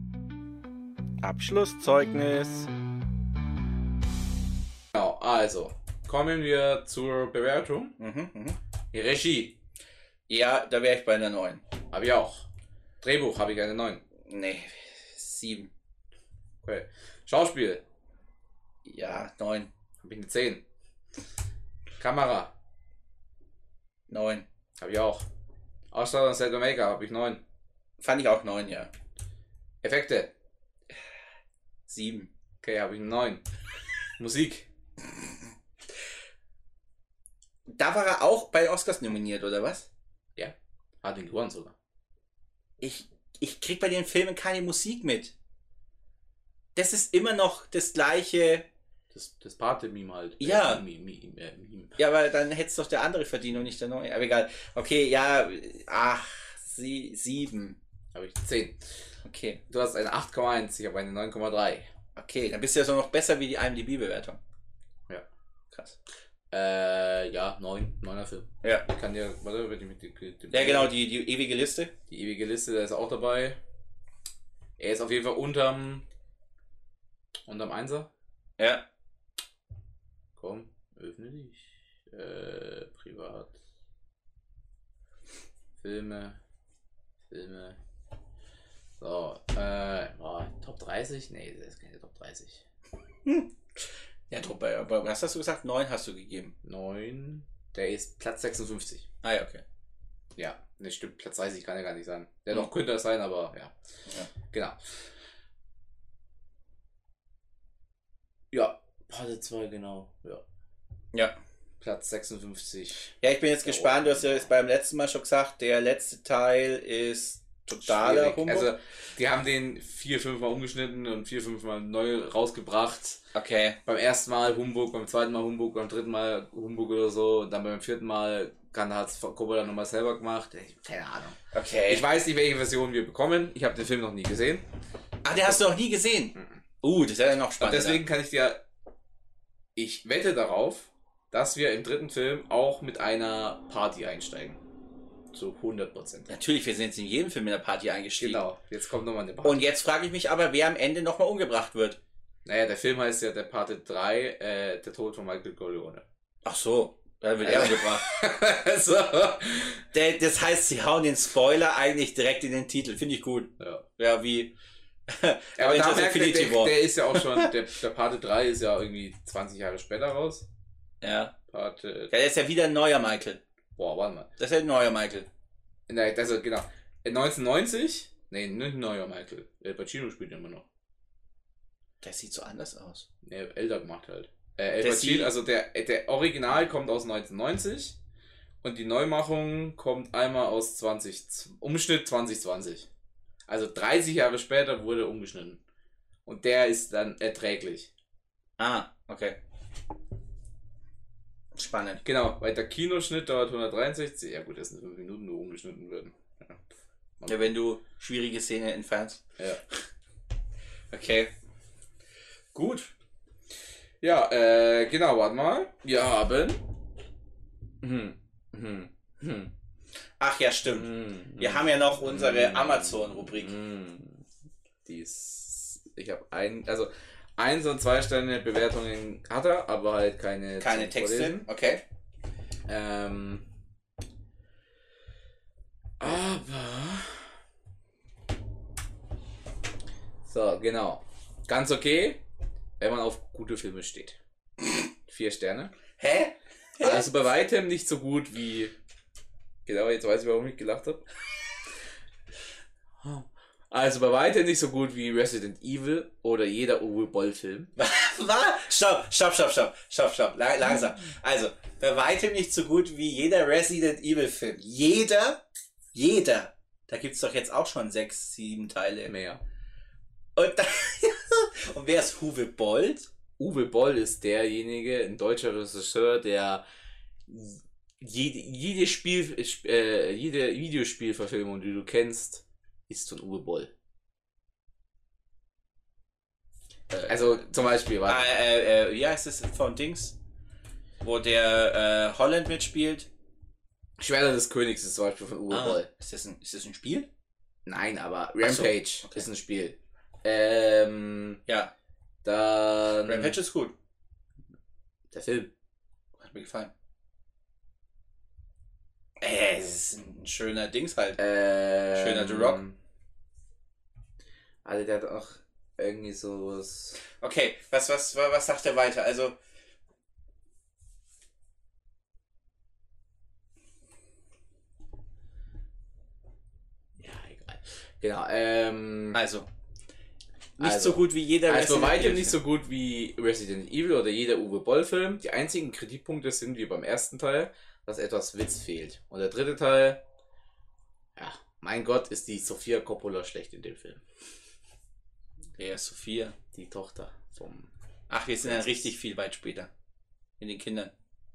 Abschlusszeugnis. Genau, also, kommen wir zur Bewertung. Mhm, mhm. Die Regie Ja, da wäre ich bei einer neun. habe ich auch. Drehbuch habe ich eine neun. Nee, sieben. Okay. Schauspiel Ja, neun. habe ich eine zehn. Kamera Neun. habe ich auch. Ausstattung und Set und Make-up habe ich neun. Fand ich auch neun, ja. Effekte, Sieben. okay, habe ich eine neun. Musik, Da war er auch bei Oscars nominiert, oder was? hat ihn gewonnen sogar. Ich, ich krieg bei den Filmen keine Musik mit. Das ist immer noch das gleiche. Das, das Pate-Meme halt. Ja. Äh, Meme, Meme, äh, Meme. Ja, aber dann hätte es doch der andere verdient und nicht der neue. Aber egal. Okay, ja. Ach, sie, sieben. Habe ich zehn. Okay. Du hast eine acht Komma eins, ich habe eine neun Komma drei. Okay, dann bist du ja so noch besser wie die IMDb-Bewertung. Ja. Krass. Äh, ja, neun. neuner Film. Ja. Ich kann dir, warte, wenn ich mit die, die, Ja, genau, die, die ewige Liste. Die ewige Liste, der ist auch dabei. Er ist auf jeden Fall unterm, unterm Einser. Ja. Komm, öffne dich. Äh, privat. Filme. Filme. So, äh, boah, Top dreißig? Nee, das ist keine Top dreißig. Ja, top, bei, bei, was hast du gesagt? Neun hast du gegeben. neun. Der ist Platz sechsundfünfzig. Ah ja, okay. Ja, ne, stimmt, Platz dreißig kann er gar nicht sein. Der Hm. doch könnte es sein, aber ja. Ja. Genau. Ja, Parte zwei, genau. Ja. Ja. Platz sechsundfünfzig. Ja, ich bin jetzt Ja, gespannt. Du hast ja jetzt beim letzten Mal schon gesagt, der letzte Teil ist totaler Schwierig. Humbug. Also, die haben den vier, fünf Mal umgeschnitten und vier, fünf Mal neu rausgebracht. Okay. Beim ersten Mal Humbug, beim zweiten Mal Humbug, beim dritten Mal Humbug oder so. Und dann beim vierten Mal hat es Coppola nochmal selber gemacht. Ich, keine Ahnung. Okay. Ich weiß nicht, welche Version wir bekommen. Ich habe den Film noch nie gesehen. Ah, den hast du noch nie gesehen? Mhm. Uh, das ist ja noch Und spannender. deswegen kann ich dir. Ich wette darauf, dass wir im dritten Film auch mit einer Party einsteigen. Zu hundert Prozent. Natürlich, wir sind jetzt in jedem Film in der Party eingestiegen. Genau, jetzt kommt nochmal eine Party. Und jetzt frage ich mich aber, wer am Ende nochmal umgebracht wird. Naja, der Film heißt ja der Parte drei, äh, der Tod von Michael Corleone. Ach so, dann wird er umgebracht. so. Der, das heißt, sie hauen den Spoiler eigentlich direkt in den Titel. Finde ich gut. Ja. Ja, wie Ja, aber da Avengers merkt man, Infinity der, War. der ist ja auch schon, der, der Parte drei ist ja irgendwie zwanzig Jahre später raus. Ja. Parte, Ja, der ist ja wieder ein neuer Michael. boah, warte mal. Das ist ja ein neuer Michael. Nein, also genau. neunzehnhundertneunzig? Nee, nicht ein neuer Michael. El Pacino spielt ja immer noch. Der sieht so anders aus. Ne, älter gemacht halt. Äh, El Der Pacino, sieht- also der, der Original kommt aus neunzehnhundertneunzig und die Neumachung kommt einmal aus zwanzig, Umschnitt zwanzig zwanzig. Also dreißig Jahre später wurde umgeschnitten. Und der ist dann erträglich. Ah, okay. Spannend. Genau, weil der Kinoschnitt dauert hundertdreiundsechzig. Ja gut, das sind fünf Minuten, nur umgeschnitten werden. Ja. Ja, wenn du schwierige Szenen entfernst. Ja. Okay. Gut. Ja, äh, genau, warte mal. Wir haben. Hm, hm, hm. Ach ja, stimmt. hm Wir haben ja noch unsere hm, Amazon-Rubrik. hm. Die ist. Ich habe ein. Also, eins und zwei Sterne Bewertungen hat er, aber halt keine. Keine zum Texte. Vorlesen. Okay. Ähm. Aber. So, genau. Ganz okay, wenn man auf gute Filme steht. Vier Sterne. Hä? Also bei weitem nicht so gut wie. Genau, jetzt weiß ich, warum ich gelacht habe. Also bei weitem nicht so gut wie Resident Evil oder jeder Uwe Boll-Film. Was? Stopp, stopp, stopp, stopp, stopp, stopp. Lang, langsam. Also, bei weitem nicht so gut wie jeder Resident Evil Film. Jeder, jeder. Da gibt's doch jetzt auch schon sechs, sieben Teile. Mehr. Und, da, und wer ist Uwe Boll? Uwe Boll ist derjenige, ein deutscher Regisseur, der jede, jede Spiel, äh, jede Videospielverfilmung, die du kennst, ist von Uwe Boll. Also zum Beispiel, Ah, warte. äh, äh, wie heißt es von Dings? Wo der äh, Holland mitspielt? Schwerter des Königs ist zum Beispiel von Uwe Ah, Boll. ist, das ein, ist das ein Spiel? Nein, aber Ach so, Rampage okay. ist ein Spiel. Ähm, Ja, dann Rampage ist gut. der Film. Hat mir gefallen. Äh, es ist ein schöner Dings halt. Ähm, Schöner The Rock. Also der hat auch irgendwie sowas. Okay, was, was, was, was sagt er weiter? Also, Ja, egal. Genau, ähm. also. Nicht Also, so gut wie jeder Also bei weitem Evil nicht so gut wie Resident Evil oder jeder Uwe Boll-Film. Die einzigen Kritikpunkte sind wie beim ersten Teil, dass etwas Witz fehlt. Und der dritte Teil, ja, mein Gott, ist die Sofia Coppola schlecht in dem Film. Wer ist Sophia? Die Tochter vom. Ach, wir sind dann richtig viel weit später. In den Kindern.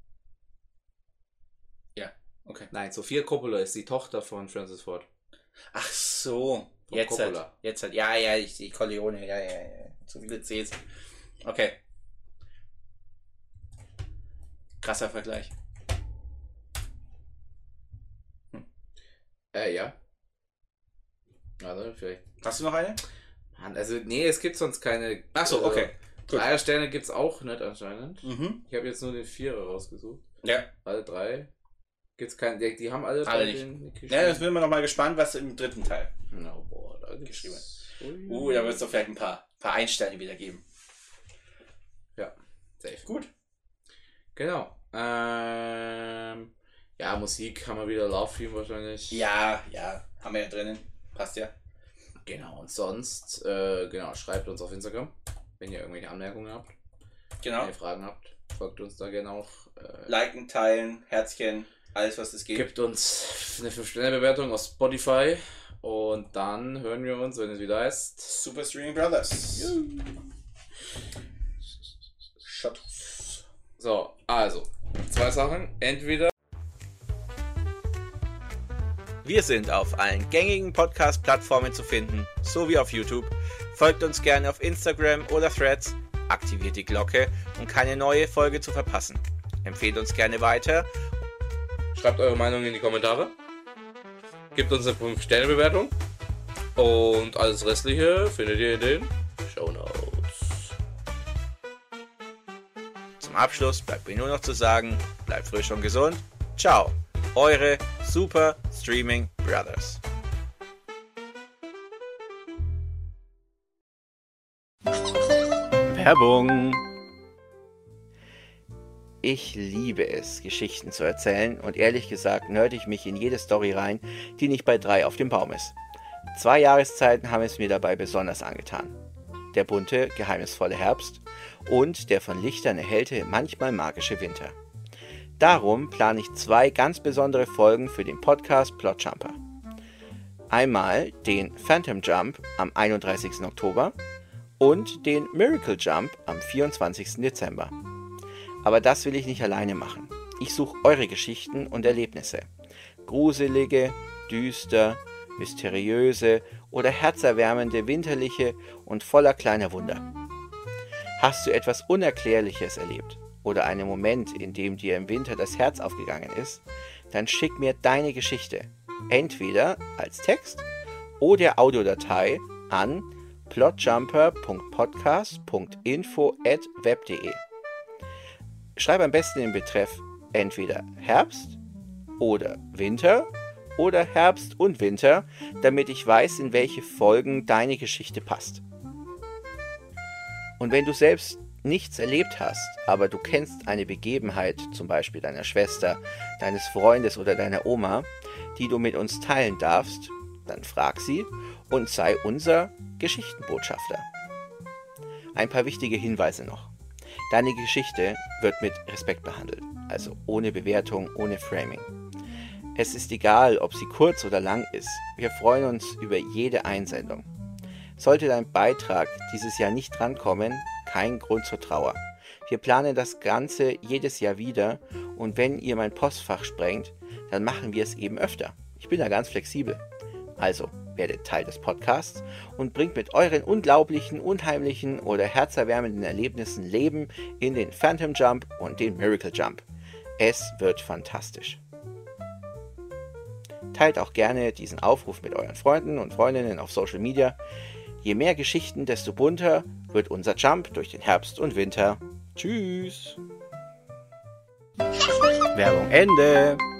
Ja, okay. Nein, Sofia Coppola ist die Tochter von Francis Ford. Ach so. Von Jetzt halt. Coppola. Jetzt halt. Ja, ja, ich die Corleone. Ja, ja, ja. So viele Cs. Okay. Krasser Vergleich. Äh, ja. Also, vielleicht. Hast du noch eine? Mann, also, nee, es gibt sonst keine. Ach so, also, okay. Gut. Drei Sterne gibt's auch nicht anscheinend. Mhm. Ich habe jetzt nur den Vierer rausgesucht. Ja. Alle drei. Gibt's keinen. Die, die haben alle, Alle bei nicht. den Ja, jetzt sind wir noch mal gespannt, was im dritten Teil. No, boah, da gibt's Geschrieben. Ui. Uh, da wird es doch vielleicht ein paar, paar Einsteine wieder geben. Ja, safe. Gut. Genau. Ähm, ja, Musik haben wir wieder Love Theme wahrscheinlich. Ja, ja. Haben wir ja drinnen. Passt ja. Genau, und sonst, äh, genau, schreibt uns auf Instagram, wenn ihr irgendwelche Anmerkungen habt. Genau. Wenn ihr Fragen habt, folgt uns da gerne auch. Äh, Liken, teilen, Herzchen, alles was es geht. Gebt uns eine fünf Sterne Bewertung auf Spotify und dann hören wir uns, wenn es wieder heißt. Super Streaming Brothers. Shut. So, also, zwei Sachen. Entweder Wir sind auf allen gängigen Podcast-Plattformen zu finden, sowie auf YouTube. Folgt uns gerne auf Instagram oder Threads, aktiviert die Glocke, um keine neue Folge zu verpassen. Empfehlt uns gerne weiter. schreibt eure Meinung in die Kommentare. Gebt uns eine fünf Sterne Bewertung. Und alles Restliche findet ihr in den Shownotes. Zum Abschluss bleibt mir nur noch zu sagen, bleibt frisch und gesund. Ciao, eure Super Streaming Brothers. Werbung. Ich liebe es, Geschichten zu erzählen und ehrlich gesagt nörde ich mich in jede Story rein, die nicht bei drei auf dem Baum ist. Zwei Jahreszeiten haben es mir dabei besonders angetan. Der bunte, geheimnisvolle Herbst und der von Lichtern erhellte, manchmal magische Winter. Darum plane ich zwei ganz besondere Folgen für den Podcast Plotjumper. Einmal den Phantom Jump am einunddreißigsten Oktober und den Miracle Jump am vierundzwanzigsten Dezember. Aber das will ich nicht alleine machen. Ich suche eure Geschichten und Erlebnisse. Gruselige, düster, mysteriöse oder herzerwärmende, winterliche und voller kleiner Wunder? Hast du etwas Unerklärliches erlebt oder einen Moment, in dem dir im Winter das Herz aufgegangen ist, dann schick mir deine Geschichte, entweder als Text oder Audiodatei an plotjumper punkt podcast punkt info at web punkt de. Schreib am besten im Betreff entweder Herbst oder Winter oder Herbst und Winter, damit ich weiß, in welche Folgen deine Geschichte passt. Und wenn du selbst nichts erlebt hast, aber du kennst eine Begebenheit, zum Beispiel deiner Schwester, deines Freundes oder deiner Oma, die du mit uns teilen darfst, dann frag sie und sei unser Geschichtenbotschafter. Ein paar wichtige Hinweise noch. Deine Geschichte wird mit Respekt behandelt, also ohne Bewertung, ohne Framing. Es ist egal, ob sie kurz oder lang ist. Wir freuen uns über jede Einsendung. Sollte dein Beitrag dieses Jahr nicht drankommen, kein Grund zur Trauer. Wir planen das Ganze jedes Jahr wieder und wenn ihr mein Postfach sprengt, dann machen wir es eben öfter. Ich bin da ganz flexibel. Also, werdet Teil des Podcasts und bringt mit euren unglaublichen, unheimlichen oder herzerwärmenden Erlebnissen Leben in den Phantom Jump und den Miracle Jump. Es wird fantastisch. Teilt auch gerne diesen Aufruf mit euren Freunden und Freundinnen auf Social Media. Je mehr Geschichten, desto bunter wird unser Jump durch den Herbst und Winter. Tschüss! Werbung Ende!